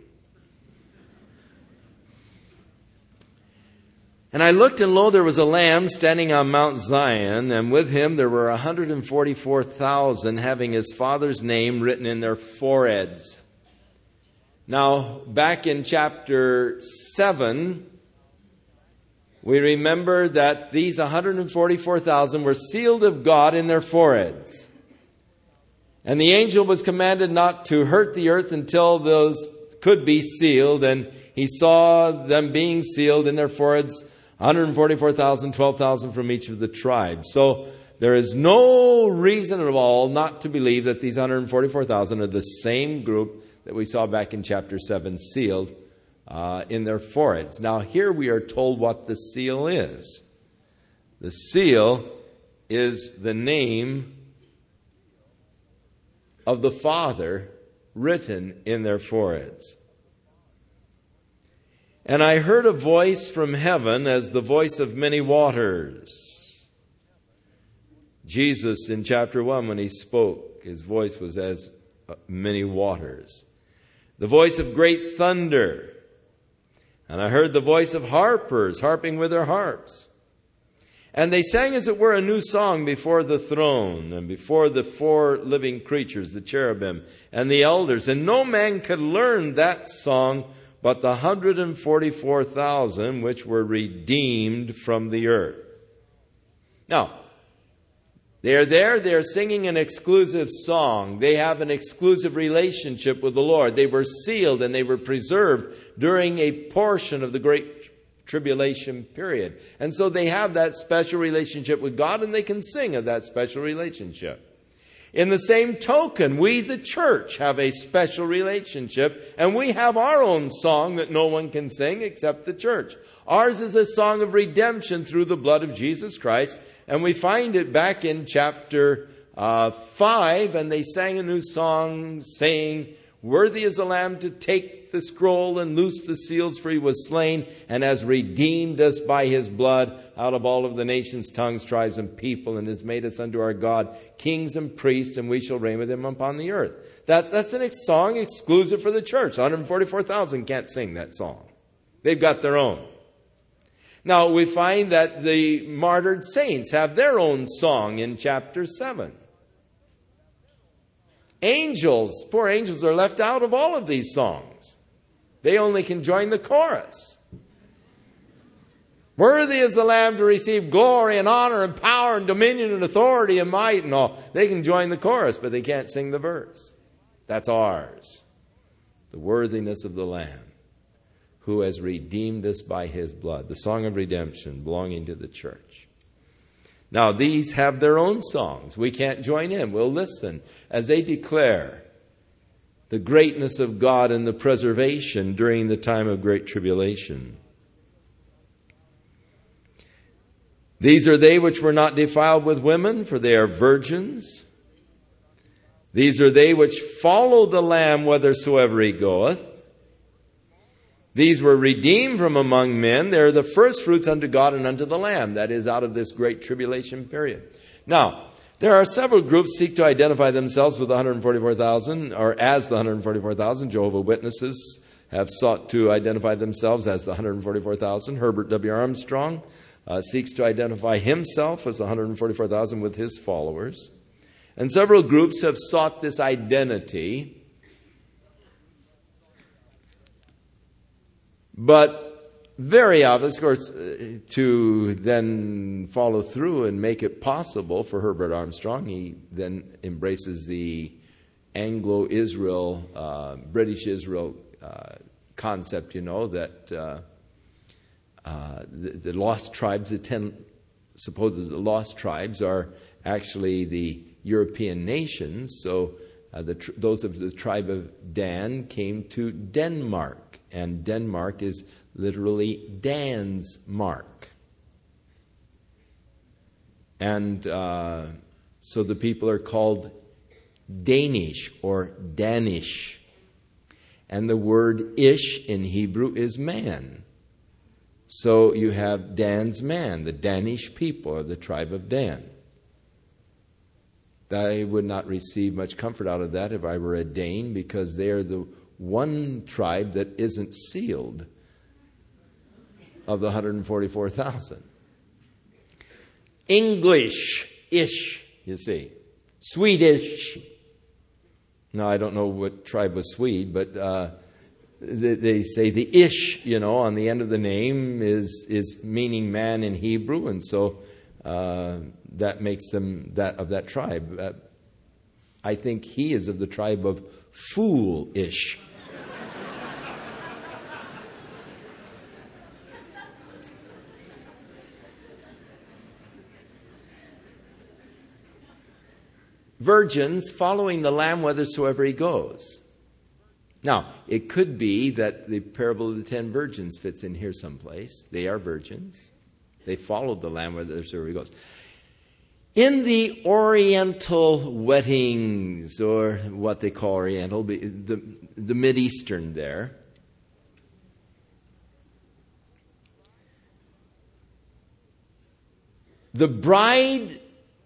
And I looked, and lo, there was a Lamb standing on Mount Zion, and with him there were 144,000 having his Father's name written in their foreheads. Now, back in chapter 7, we remember that these 144,000 were sealed of God in their foreheads. And the angel was commanded not to hurt the earth until those could be sealed. And he saw them being sealed in their foreheads, 144,000, 12,000 from each of the tribes. So there is no reason at all not to believe that these 144,000 are the same group that we saw back in chapter 7 sealed in their foreheads. Now here we are told what the seal is. The seal is the name of the Father written in their foreheads. And I heard a voice from heaven as the voice of many waters. Jesus in chapter 1, when he spoke, his voice was as many waters. The voice of great thunder. And I heard the voice of harpers harping with their harps. And they sang, as it were, a new song before the throne and before the 4 living creatures, the cherubim and the elders. And no man could learn that song but the 144,000 which were redeemed from the earth. Now, they are there, they are singing an exclusive song. They have an exclusive relationship with the Lord. They were sealed and they were preserved during a portion of the Great Tribulation period. And so they have that special relationship with God, and they can sing of that special relationship. In the same token, we, the church, have a special relationship, and we have our own song that no one can sing except the church. Ours is a song of redemption through the blood of Jesus Christ, and we find it back in chapter 5, and they sang a new song saying, "Worthy is the Lamb to take the scroll and loose the seals, for he was slain and has redeemed us by his blood out of all of the nations, tongues, tribes, and people, and has made us unto our God kings and priests, and we shall reign with him upon the earth." That's a song exclusive for the church. 144,000 can't sing that song. They've got their own. Now, we find that the martyred saints have their own song in chapter 7. Angels, poor angels, are left out of all of these songs. They only can join the chorus. Worthy is the Lamb to receive glory and honor and power and dominion and authority and might and all. They can join the chorus, but they can't sing the verse. That's ours. The worthiness of the Lamb who has redeemed us by his blood. The song of redemption belonging to the church. Now, these have their own songs. We can't join in. We'll listen as they declare the greatness of God and the preservation during the time of great tribulation. These are they which were not defiled with women, for they are virgins. These are they which follow the Lamb whithersoever he goeth. These were redeemed from among men. They are the firstfruits unto God and unto the Lamb. That is, out of this great tribulation period. Now, there are several groups seek to identify themselves with the 144,000, or as the 144,000. Jehovah's Witnesses have sought to identify themselves as the 144,000. Herbert W. Armstrong seeks to identify himself as the 144,000 with his followers. And several groups have sought this identity. But very obvious, of course, to then follow through and make it possible for Herbert Armstrong, he then embraces the Anglo-Israel, British Israel concept, that the lost tribes, the 10 supposed lost tribes, are actually the European nations. So those of the tribe of Dan came to Denmark. And Denmark is literally Dan's mark. And so the people are called Danish or Danish. And the word ish in Hebrew is man. So you have Dan's man, the Danish people, or the tribe of Dan. I would not receive much comfort out of that if I were a Dane, because they are the one tribe that isn't sealed of the 144,000. English-ish, you see. Swedish. Now, I don't know what tribe was Swede, but they say the ish, on the end of the name is meaning man in Hebrew, and so that makes them of that tribe. I think he is of the tribe of foolish. Virgins following the Lamb whithersoever he goes. Now, it could be that the parable of the 10 virgins fits in here someplace. They are virgins. They followed the Lamb whithersoever he goes. In the Oriental weddings, or what they call Oriental, the Mid-Eastern there, the bride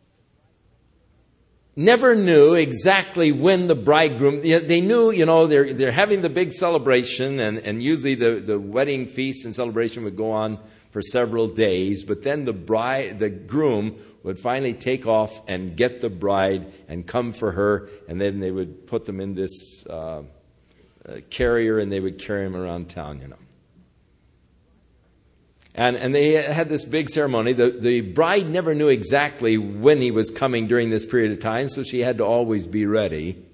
never knew exactly when the bridegroom, they knew, they're having the big celebration, and usually the wedding feast and celebration would go on for several days, but then the groom would finally take off and get the bride and come for her, and then they would put them in this carrier, and they would carry them around town, And they had this big ceremony. The bride never knew exactly when he was coming during this period of time, so she had to always be ready.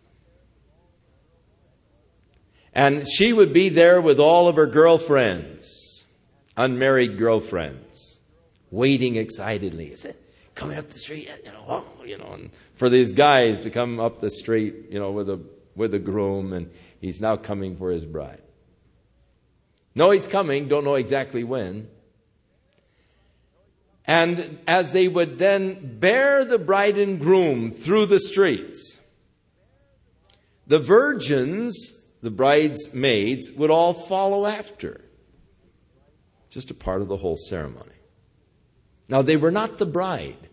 And she would be there with all of her girlfriends, unmarried girlfriends, waiting excitedly. Is it coming up the street? And for these guys to come up the street, with a groom, and he's now coming for his bride. Know he's coming, don't know exactly when. And as they would then bear the bride and groom through the streets, the virgins, the bridesmaids, would all follow after. Just a part of the whole ceremony. Now, they were not the bride,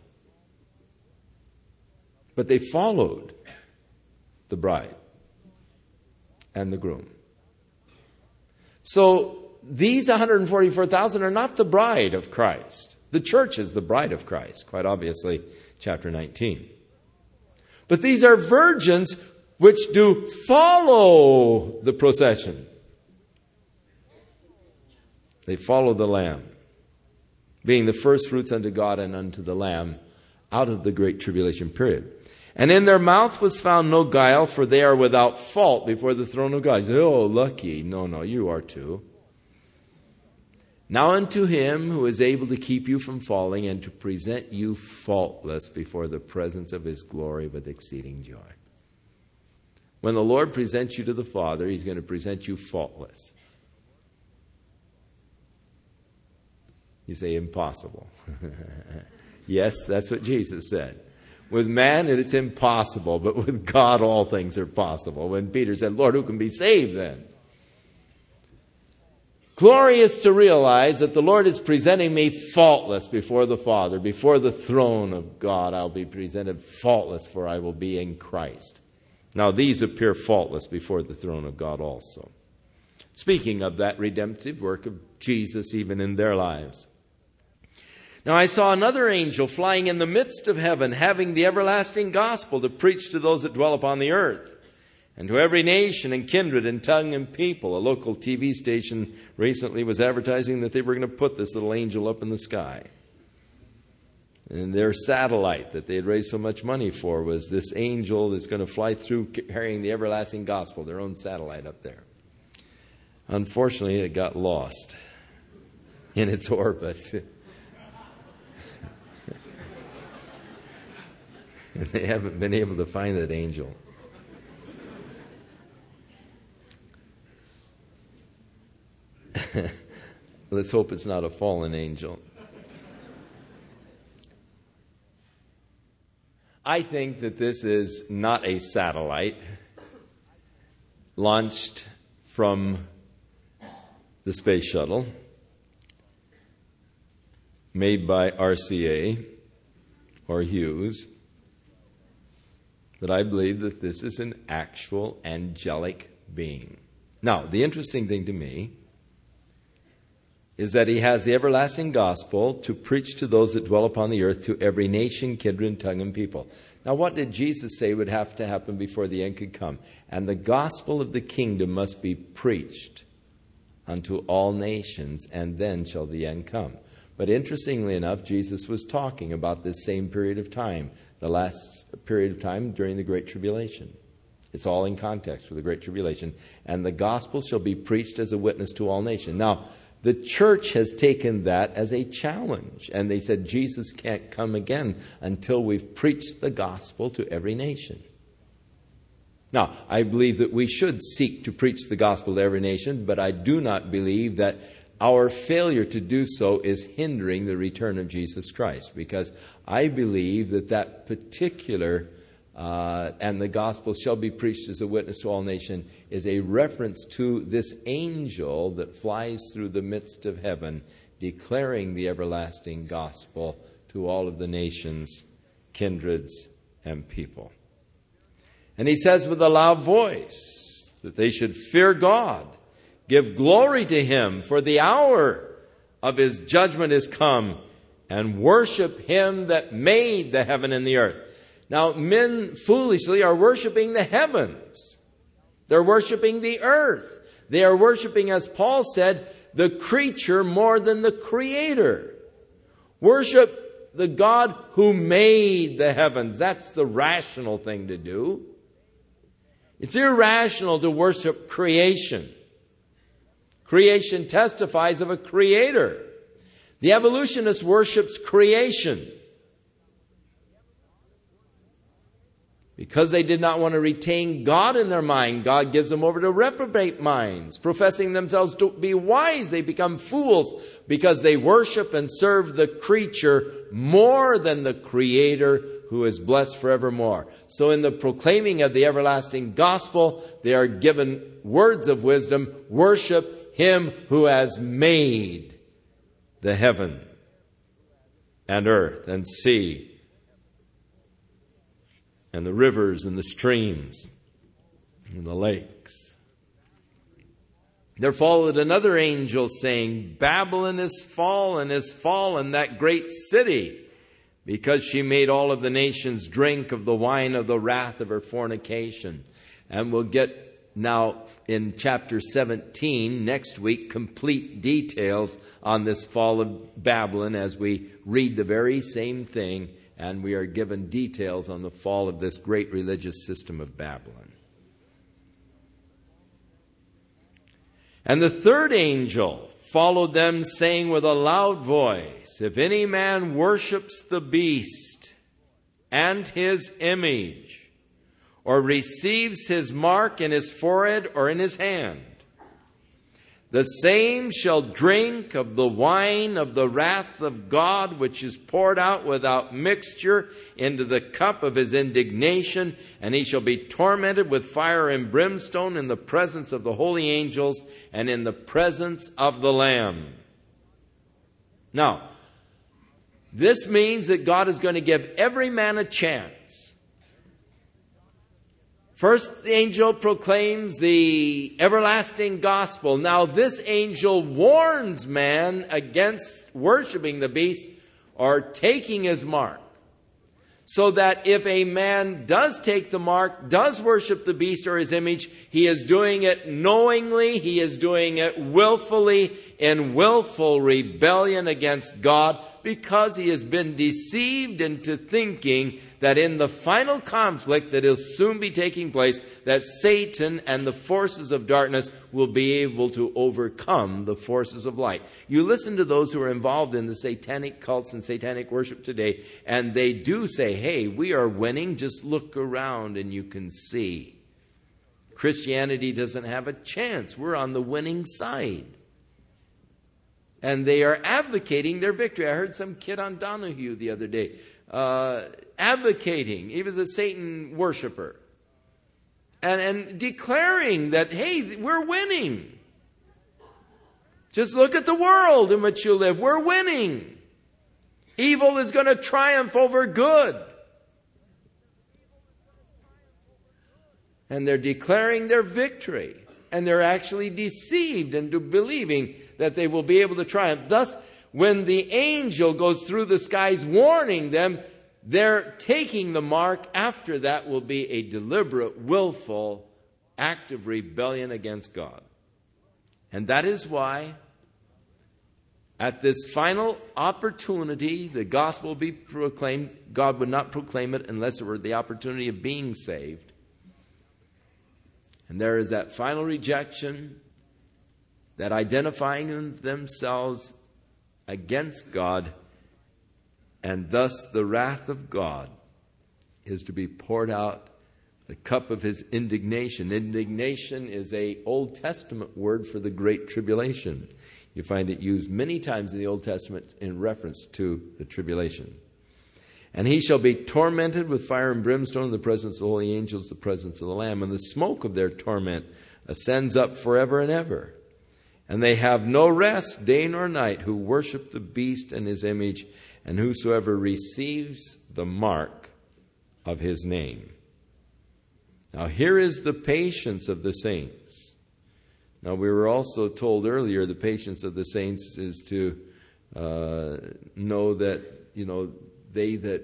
but they followed the bride and the groom. So these 144,000 are not the bride of Christ. The church is the bride of Christ, quite obviously, chapter 19. But these are virgins which do follow the procession. They follow the Lamb, being the first fruits unto God and unto the Lamb out of the great tribulation period. And in their mouth was found no guile, for they are without fault before the throne of God. You say, oh, lucky. No, you are too. Now unto him who is able to keep you from falling and to present you faultless before the presence of his glory with exceeding joy. When the Lord presents you to the Father, he's going to present you faultless. You say, impossible. Yes, that's what Jesus said. With man, it's impossible, but with God, all things are possible. When Peter said, Lord, who can be saved then? Glorious to realize that the Lord is presenting me faultless before the Father. Before the throne of God, I'll be presented faultless, for I will be in Christ. Now, these appear faultless before the throne of God also. Speaking of that redemptive work of Jesus, even in their lives. Now I saw another angel flying in the midst of heaven, having the everlasting gospel to preach to those that dwell upon the earth, and to every nation and kindred and tongue and people. A local TV station recently was advertising that they were going to put this little angel up in the sky. And their satellite that they had raised so much money for was this angel that's going to fly through carrying the everlasting gospel, their own satellite up there. Unfortunately, it got lost in its orbit. And they haven't been able to find that angel. Let's hope it's not a fallen angel. I think that this is not a satellite launched from the space shuttle made by RCA or Hughes. But I believe that this is an actual angelic being. Now, the interesting thing to me is that he has the everlasting gospel to preach to those that dwell upon the earth, to every nation, kindred, tongue, and people. Now, what did Jesus say would have to happen before the end could come? And the gospel of the kingdom must be preached unto all nations, and then shall the end come. But interestingly enough, Jesus was talking about this same period of time, the last period of time during the Great Tribulation. It's all in context with the Great Tribulation. And the gospel shall be preached as a witness to all nations. Now, the church has taken that as a challenge. And they said Jesus can't come again until we've preached the gospel to every nation. Now, I believe that we should seek to preach the gospel to every nation, but I do not believe that our failure to do so is hindering the return of Jesus Christ, because I believe that that particular and the gospel shall be preached as a witness to all nations is a reference to this angel that flies through the midst of heaven, declaring the everlasting gospel to all of the nations, kindreds, and people. And he says with a loud voice that they should fear God, give glory to him, for the hour of his judgment is come, and worship him that made the heaven and the earth. Now, men foolishly are worshiping the heavens. They're worshiping the earth. They are worshiping, as Paul said, the creature more than the creator. Worship the God who made the heavens. That's the rational thing to do. It's irrational to worship creation. Creation testifies of a creator. The evolutionist worships creation. Because they did not want to retain God in their mind, God gives them over to reprobate minds. Professing themselves to be wise, they become fools because they worship and serve the creature more than the Creator, who is blessed forevermore. So in the proclaiming of the everlasting gospel, they are given words of wisdom. Worship him who has made the heaven and earth and sea and the rivers and the streams and the lakes. There followed another angel saying, Babylon is fallen, that great city, because she made all of the nations drink of the wine of the wrath of her fornication. And we'll get now in chapter 17 next week complete details on this fall of Babylon as we read the very same thing, and we are given details on the fall of this great religious system of Babylon. And the third angel followed them, saying with a loud voice, "If any man worships the beast and his image, or receives his mark in his forehead or in his hand, the same shall drink of the wine of the wrath of God, which is poured out without mixture into the cup of his indignation, and he shall be tormented with fire and brimstone in the presence of the holy angels and in the presence of the Lamb." Now, this means that God is going to give every man a chance. First, the angel proclaims the everlasting gospel. Now, this angel warns man against worshiping the beast or taking his mark. So that if a man does take the mark, does worship the beast or his image, he is doing it knowingly, he is doing it willfully, in willful rebellion against God, because he has been deceived into thinking that in the final conflict that will soon be taking place, that Satan and the forces of darkness will be able to overcome the forces of light. You listen to those who are involved in the satanic cults and satanic worship today, and they do say, "Hey, we are winning, just look around and you can see. Christianity doesn't have a chance. We're on the winning side." And they are advocating their victory. I heard some kid on Donahue the other day advocating. He was a Satan worshiper. And declaring that, hey, we're winning. Just look at the world in which you live. We're winning. Evil is going to triumph over good. And they're declaring their victory. And they're actually deceived into believing that they will be able to triumph. Thus, when the angel goes through the skies warning them, they're taking the mark. After that will be a deliberate, willful act of rebellion against God. And that is why at this final opportunity, the gospel will be proclaimed. God would not proclaim it unless it were the opportunity of being saved. And there is that final rejection, that identifying themselves against God, and thus the wrath of God is to be poured out, the cup of his indignation. Indignation is an Old Testament word for the Great Tribulation. You find it used many times in the Old Testament in reference to the tribulation. "And he shall be tormented with fire and brimstone in the presence of the holy angels, the presence of the Lamb. And the smoke of their torment ascends up forever and ever. And they have no rest day nor night who worship the beast and his image, and whosoever receives the mark of his name." Now here is the patience of the saints. Now we were also told earlier the patience of the saints is to know that, they that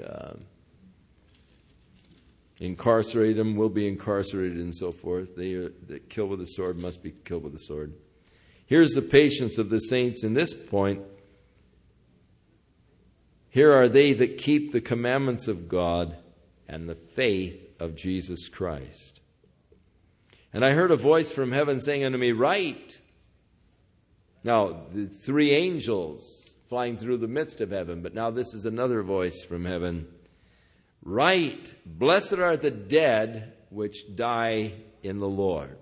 incarcerate them will be incarcerated and so forth. They that kill with the sword must be killed with the sword. Here's the patience of the saints in this point. Here are they that keep the commandments of God and the faith of Jesus Christ. "And I heard a voice from heaven saying unto me, Write." Now, the three angels flying through the midst of heaven, but now this is another voice from heaven. "Write, blessed are the dead which die in the Lord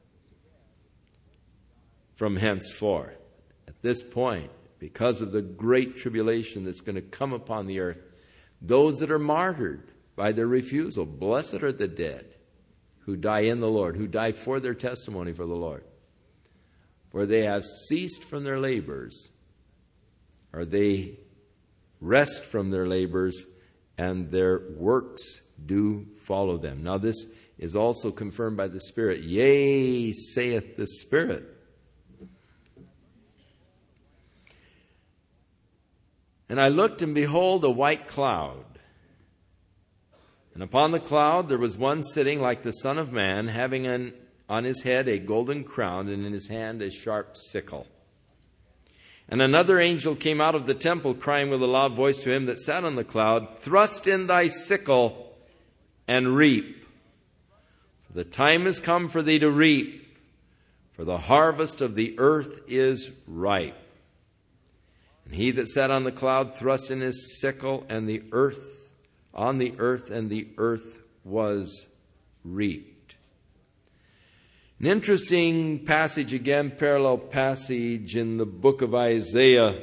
from henceforth." At this point, because of the great tribulation that's going to come upon the earth, those that are martyred by their refusal, blessed are the dead who die in the Lord, who die for their testimony for the Lord. For they have ceased from their labors, or they rest from their labors, and their works do follow them. Now this is also confirmed by the Spirit. Yea, saith the Spirit. And I looked, and behold, a white cloud. And upon the cloud there was one sitting like the Son of Man, having on his head a golden crown, and in his hand a sharp sickle. And another angel came out of the temple, crying with a loud voice to him that sat on the cloud, Thrust in thy sickle and reap. For the time is come for thee to reap, for the harvest of the earth is ripe. And he that sat on the cloud thrust in his sickle on the earth, and the earth was reaped. An interesting passage again, parallel passage in the book of Isaiah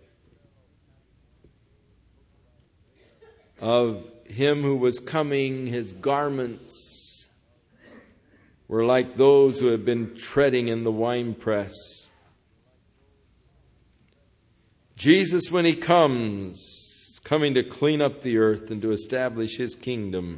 of him who was coming. His garments were like those who have been treading in the winepress. Jesus, when he comes, is coming to clean up the earth and to establish his kingdom.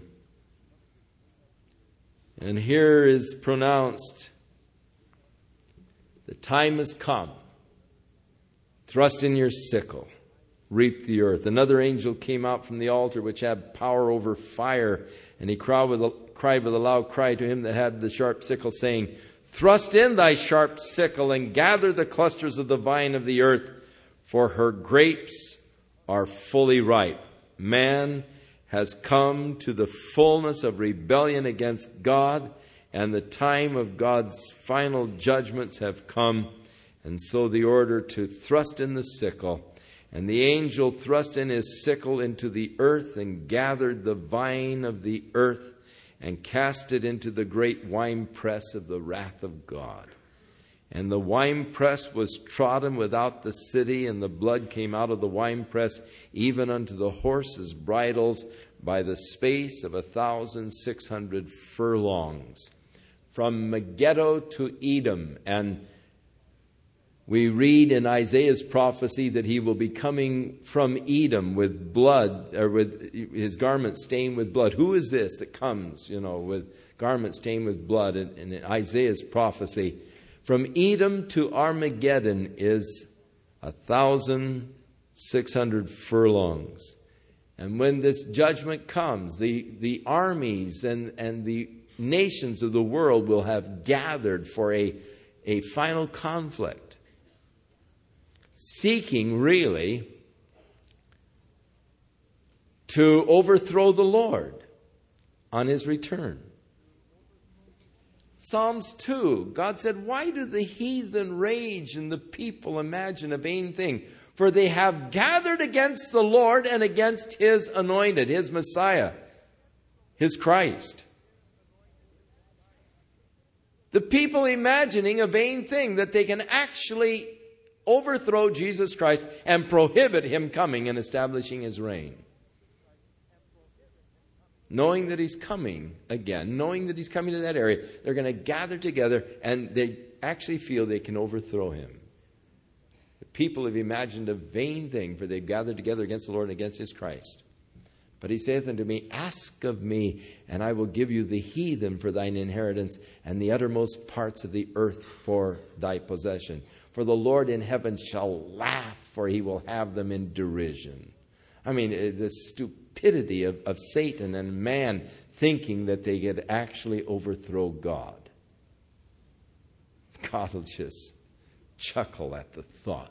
And here is pronounced, the time has come. Thrust in your sickle, reap the earth. Another angel came out from the altar which had power over fire, and he cried with a loud cry to him that had the sharp sickle, saying, Thrust in thy sharp sickle and gather the clusters of the vine of the earth, for her grapes are fully ripe. Man has come to the fullness of rebellion against God, and the time of God's final judgments have come. And so the order to thrust in the sickle. And the angel thrust in his sickle into the earth and gathered the vine of the earth and cast it into the great winepress of the wrath of God. And the winepress was trodden without the city, and the blood came out of the winepress, even unto the horses' bridles, by the space of 1,600 furlongs, from Megiddo to Edom. And we read in Isaiah's prophecy that he will be coming from Edom with blood, or with his garment stained with blood. Who is this that comes, with garment stained with blood? In Isaiah's prophecy, from Edom to Armageddon is 1,600 furlongs. And when this judgment comes, the armies and the nations of the world will have gathered for a final conflict, seeking really to overthrow the Lord on his return. Psalms 2, God said, Why do the heathen rage and the people imagine a vain thing? For they have gathered against the Lord and against his anointed, his Messiah, his Christ. The people imagining a vain thing, that they can actually overthrow Jesus Christ and prohibit him coming and establishing his reign. Knowing that he's coming again, knowing that he's coming to that area, they're going to gather together, and they actually feel they can overthrow him. The people have imagined a vain thing, for they've gathered together against the Lord and against his Christ. But he saith unto me, Ask of me, and I will give you the heathen for thine inheritance, and the uttermost parts of the earth for thy possession. For the Lord in heaven shall laugh, for he will have them in derision. I mean, the stupidity of Satan and man thinking that they could actually overthrow God. God will just chuckle at the thought.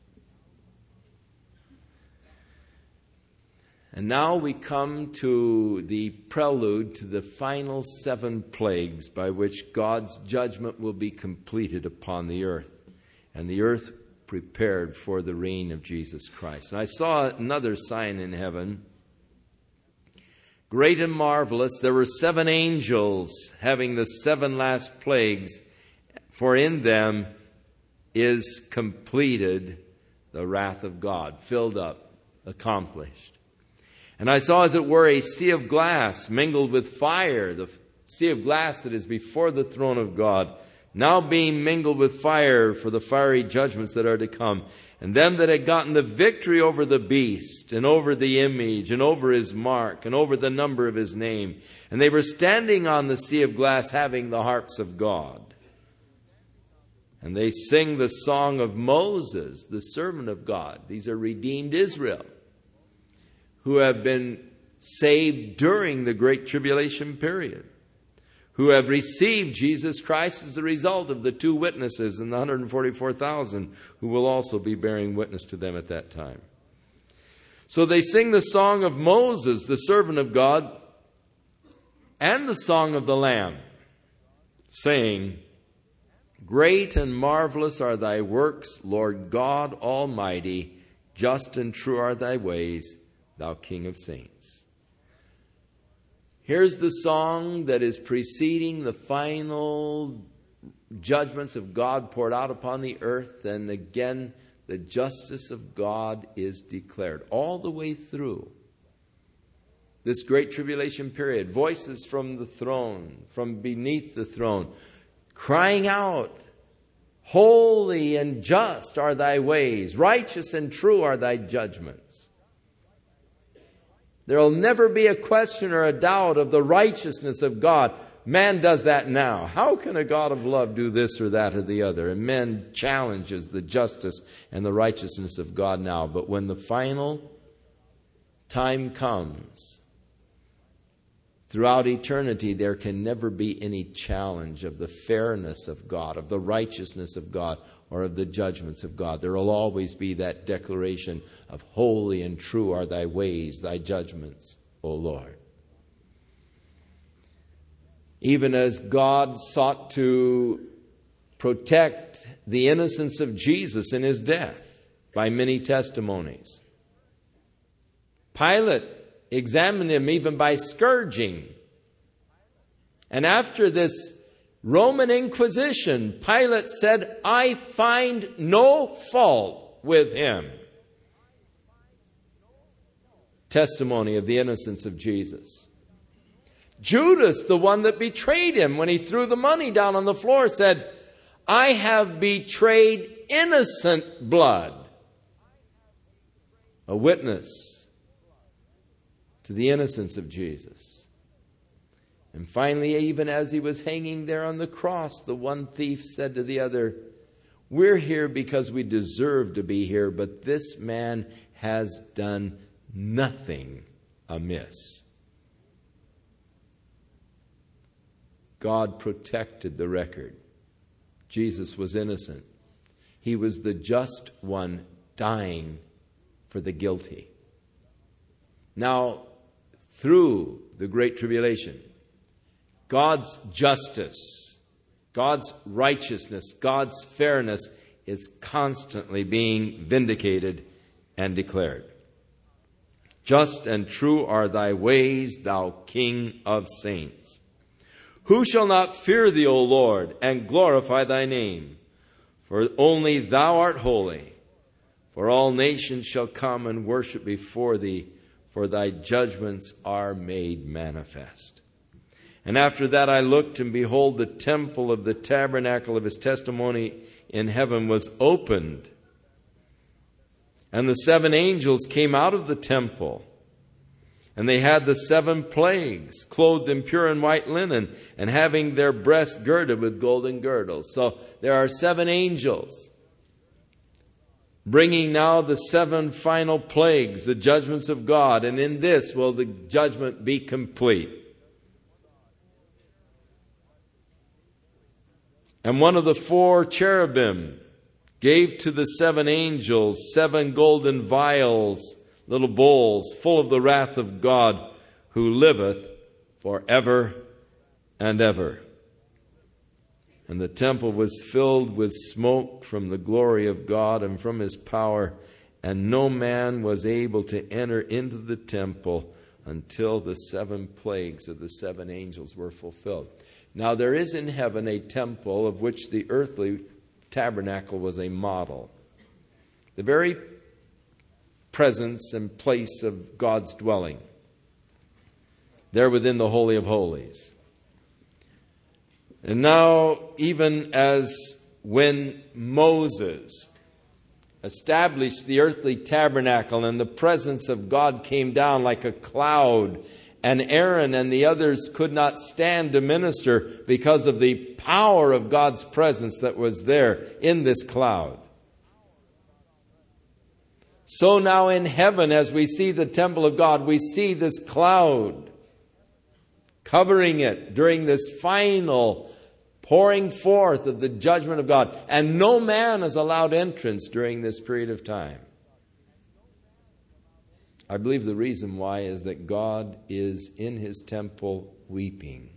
And now we come to the prelude to the final 7 plagues by which God's judgment will be completed upon the earth, and the earth prepared for the reign of Jesus Christ. And I saw another sign in heaven, great and marvelous. There were 7 angels having the 7 last plagues, for in them is completed the wrath of God, filled up, accomplished. And I saw, as it were, a sea of glass mingled with fire, the sea of glass that is before the throne of God, now being mingled with fire for the fiery judgments that are to come. And them that had gotten the victory over the beast, and over the image, and over his mark, and over the number of his name. And they were standing on the sea of glass, having the harps of God. And they sing the song of Moses, the servant of God. These are redeemed Israel who have been saved during the Great Tribulation period, who have received Jesus Christ as the result of the 2 witnesses and the 144,000 who will also be bearing witness to them at that time. So they sing the song of Moses, the servant of God, and the song of the Lamb, saying, "Great and marvelous are thy works, Lord God Almighty. Just and true are thy ways, thou King of saints." Here's the song that is preceding the final judgments of God poured out upon the earth. And again, the justice of God is declared all the way through this great tribulation period. Voices from the throne, from beneath the throne, crying out, "Holy and just are thy ways, righteous and true are thy judgments." There will never be a question or a doubt of the righteousness of God. Man does that now. How can a God of love do this or that or the other? And man challenges the justice and the righteousness of God now. But when the final time comes, throughout eternity, there can never be any challenge of the fairness of God, of the righteousness of God, or of the judgments of God. There will always be that declaration of holy and true are thy ways, thy judgments, O Lord. Even as God sought to protect the innocence of Jesus in his death by many testimonies, Pilate examined him even by scourging. And after this Roman Inquisition, Pilate said, "I find no fault with him." Testimony of the innocence of Jesus. Judas, the one that betrayed him when he threw the money down on the floor, said, "I have betrayed innocent blood." A witness to the innocence of Jesus. And finally, even as he was hanging there on the cross, the one thief said to the other, "We're here because we deserve to be here, but this man has done nothing amiss." God protected the record. Jesus was innocent. He was the just one dying for the guilty. Now, through the Great Tribulation, God's justice, God's righteousness, God's fairness is constantly being vindicated and declared. "Just and true are thy ways, thou King of saints. Who shall not fear thee, O Lord, and glorify thy name? For only thou art holy. For all nations shall come and worship before thee, for thy judgments are made manifest." And after that I looked, and behold, the temple of the tabernacle of his testimony in heaven was opened. And the 7 angels came out of the temple. And they had the 7 plagues, clothed in pure and white linen, and having their breasts girded with golden girdles. So there are 7 angels bringing now the 7 final plagues, the judgments of God. And in this will the judgment be complete. And one of the 4 cherubim gave to the 7 angels 7 golden vials, little bowls, full of the wrath of God, who liveth forever and ever. And the temple was filled with smoke from the glory of God and from his power, and no man was able to enter into the temple until the 7 plagues of the 7 angels were fulfilled. Now there is in heaven a temple of which the earthly tabernacle was a model. The very presence and place of God's dwelling, there within the Holy of Holies. And now, even as when Moses established the earthly tabernacle and the presence of God came down like a cloud and Aaron and the others could not stand to minister because of the power of God's presence that was there in this cloud. So now in heaven, as we see the temple of God, we see this cloud covering it during this final pouring forth of the judgment of God. And no man is allowed entrance during this period of time. I believe the reason why is that God is in His temple weeping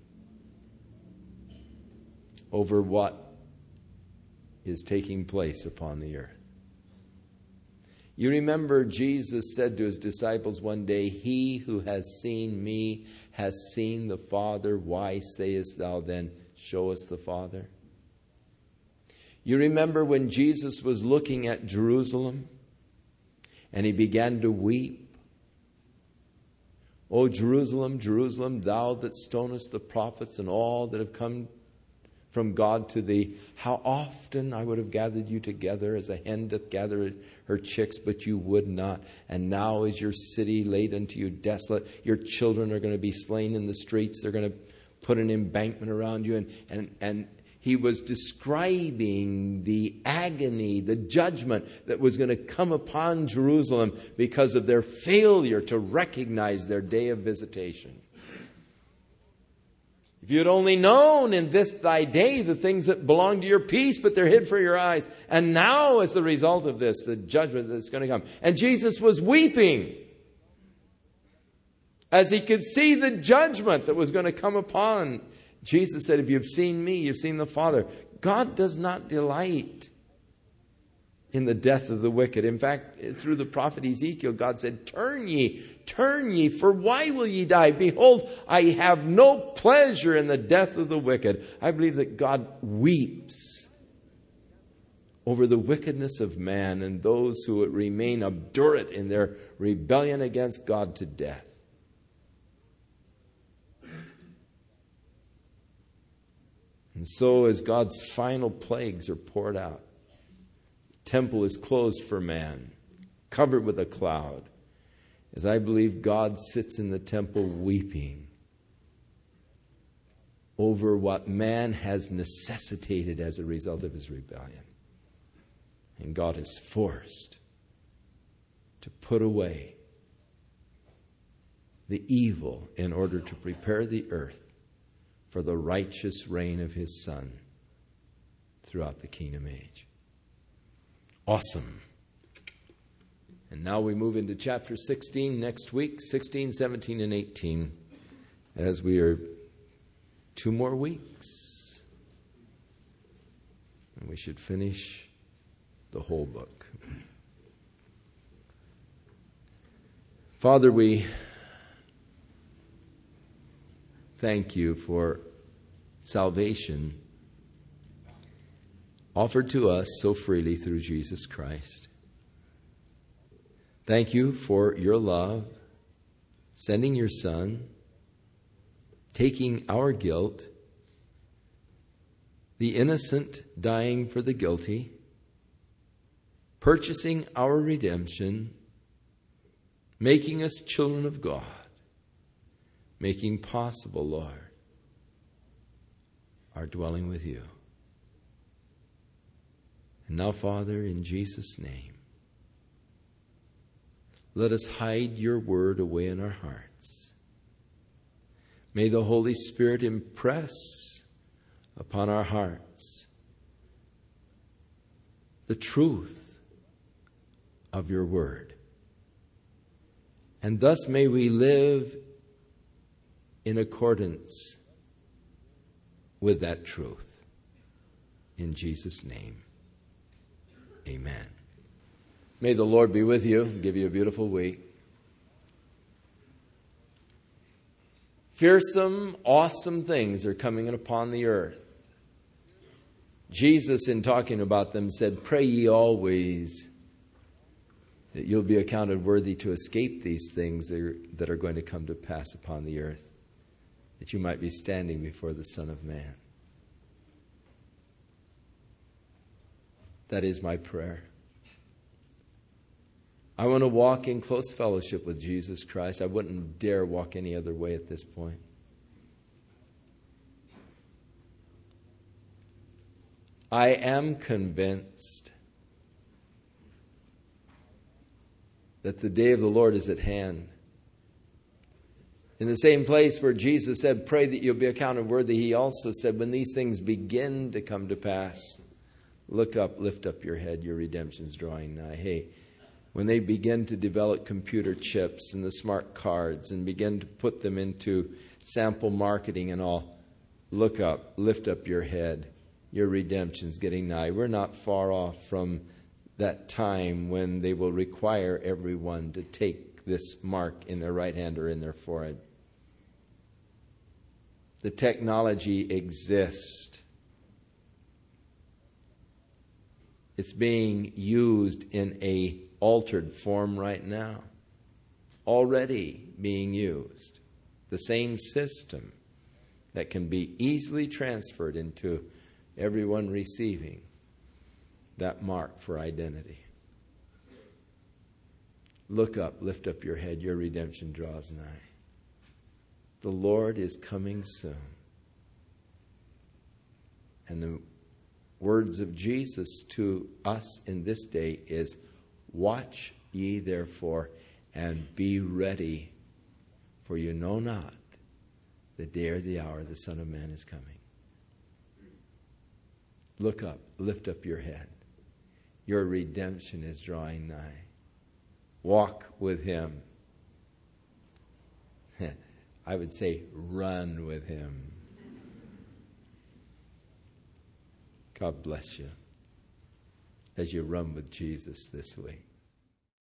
over what is taking place upon the earth. You remember Jesus said to His disciples one day, "He who has seen me has seen the Father. Why sayest thou then, show us the Father?" You remember when Jesus was looking at Jerusalem and He began to weep? "O Jerusalem, Jerusalem, thou that stonest the prophets and all that have come from God to thee, how often I would have gathered you together as a hen doth gather her chicks, but you would not. And now is your city laid unto you desolate. Your children are going to be slain in the streets. They're going to put an embankment around you." And He was describing the agony, the judgment that was going to come upon Jerusalem because of their failure to recognize their day of visitation. "If you had only known in this thy day the things that belong to your peace, but they're hid for your eyes. And now as a result of this, the judgment that's going to come." And Jesus was weeping as He could see the judgment that was going to come upon. Jesus said, "If you've seen me, you've seen the Father." God does not delight in the death of the wicked. In fact, through the prophet Ezekiel, God said, turn ye, for why will ye die? Behold, I have no pleasure in the death of the wicked." I believe that God weeps over the wickedness of man and those who remain obdurate in their rebellion against God to death. And so as God's final plagues are poured out, the temple is closed for man, covered with a cloud, as I believe God sits in the temple weeping over what man has necessitated as a result of his rebellion. And God is forced to put away the evil in order to prepare the earth for the righteous reign of His Son throughout the kingdom age. Awesome. And now we move into chapter 16 next week, 16, 17, and 18, as we are 2 more weeks. And we should finish the whole book. Father, we thank You for salvation offered to us so freely through Jesus Christ. Thank You for Your love, sending Your Son, taking our guilt, the innocent dying for the guilty, purchasing our redemption, making us children of God, making possible, Lord, our dwelling with You. And now, Father, in Jesus' name, let us hide Your word away in our hearts. May the Holy Spirit impress upon our hearts the truth of Your word. And thus may we live in accordance with that truth. In Jesus' name, amen. May the Lord be with you and give you a beautiful week. Fearsome, awesome things are coming upon the earth. Jesus, in talking about them, said, "Pray ye always that you'll be accounted worthy to escape these things that are going to come to pass upon the earth, that you might be standing before the Son of Man." That is my prayer. I want to walk in close fellowship with Jesus Christ. I wouldn't dare walk any other way at this point. I am convinced that the day of the Lord is at hand. In the same place where Jesus said, pray that you'll be accounted worthy, he also said, when these things begin to come to pass, look up, lift up your head, your redemption's drawing nigh. Hey, when they begin to develop computer chips and the smart cards and begin to put them into sample marketing and all, look up, lift up your head, your redemption's getting nigh. We're not far off from that time when they will require everyone to take this mark in their right hand or in their forehead. The technology exists. It's being used in a altered form right now. Already being used. The same system that can be easily transferred into everyone receiving that mark for identity. Look up, lift up your head, your redemption draws nigh. The Lord is coming soon. And the words of Jesus to us in this day is, watch ye therefore, and be ready, for you know not the day or the hour the Son of Man is coming. Look up, lift up your head. Your redemption is drawing nigh. Walk with him. I would say run with him. God bless you as you run with Jesus this week.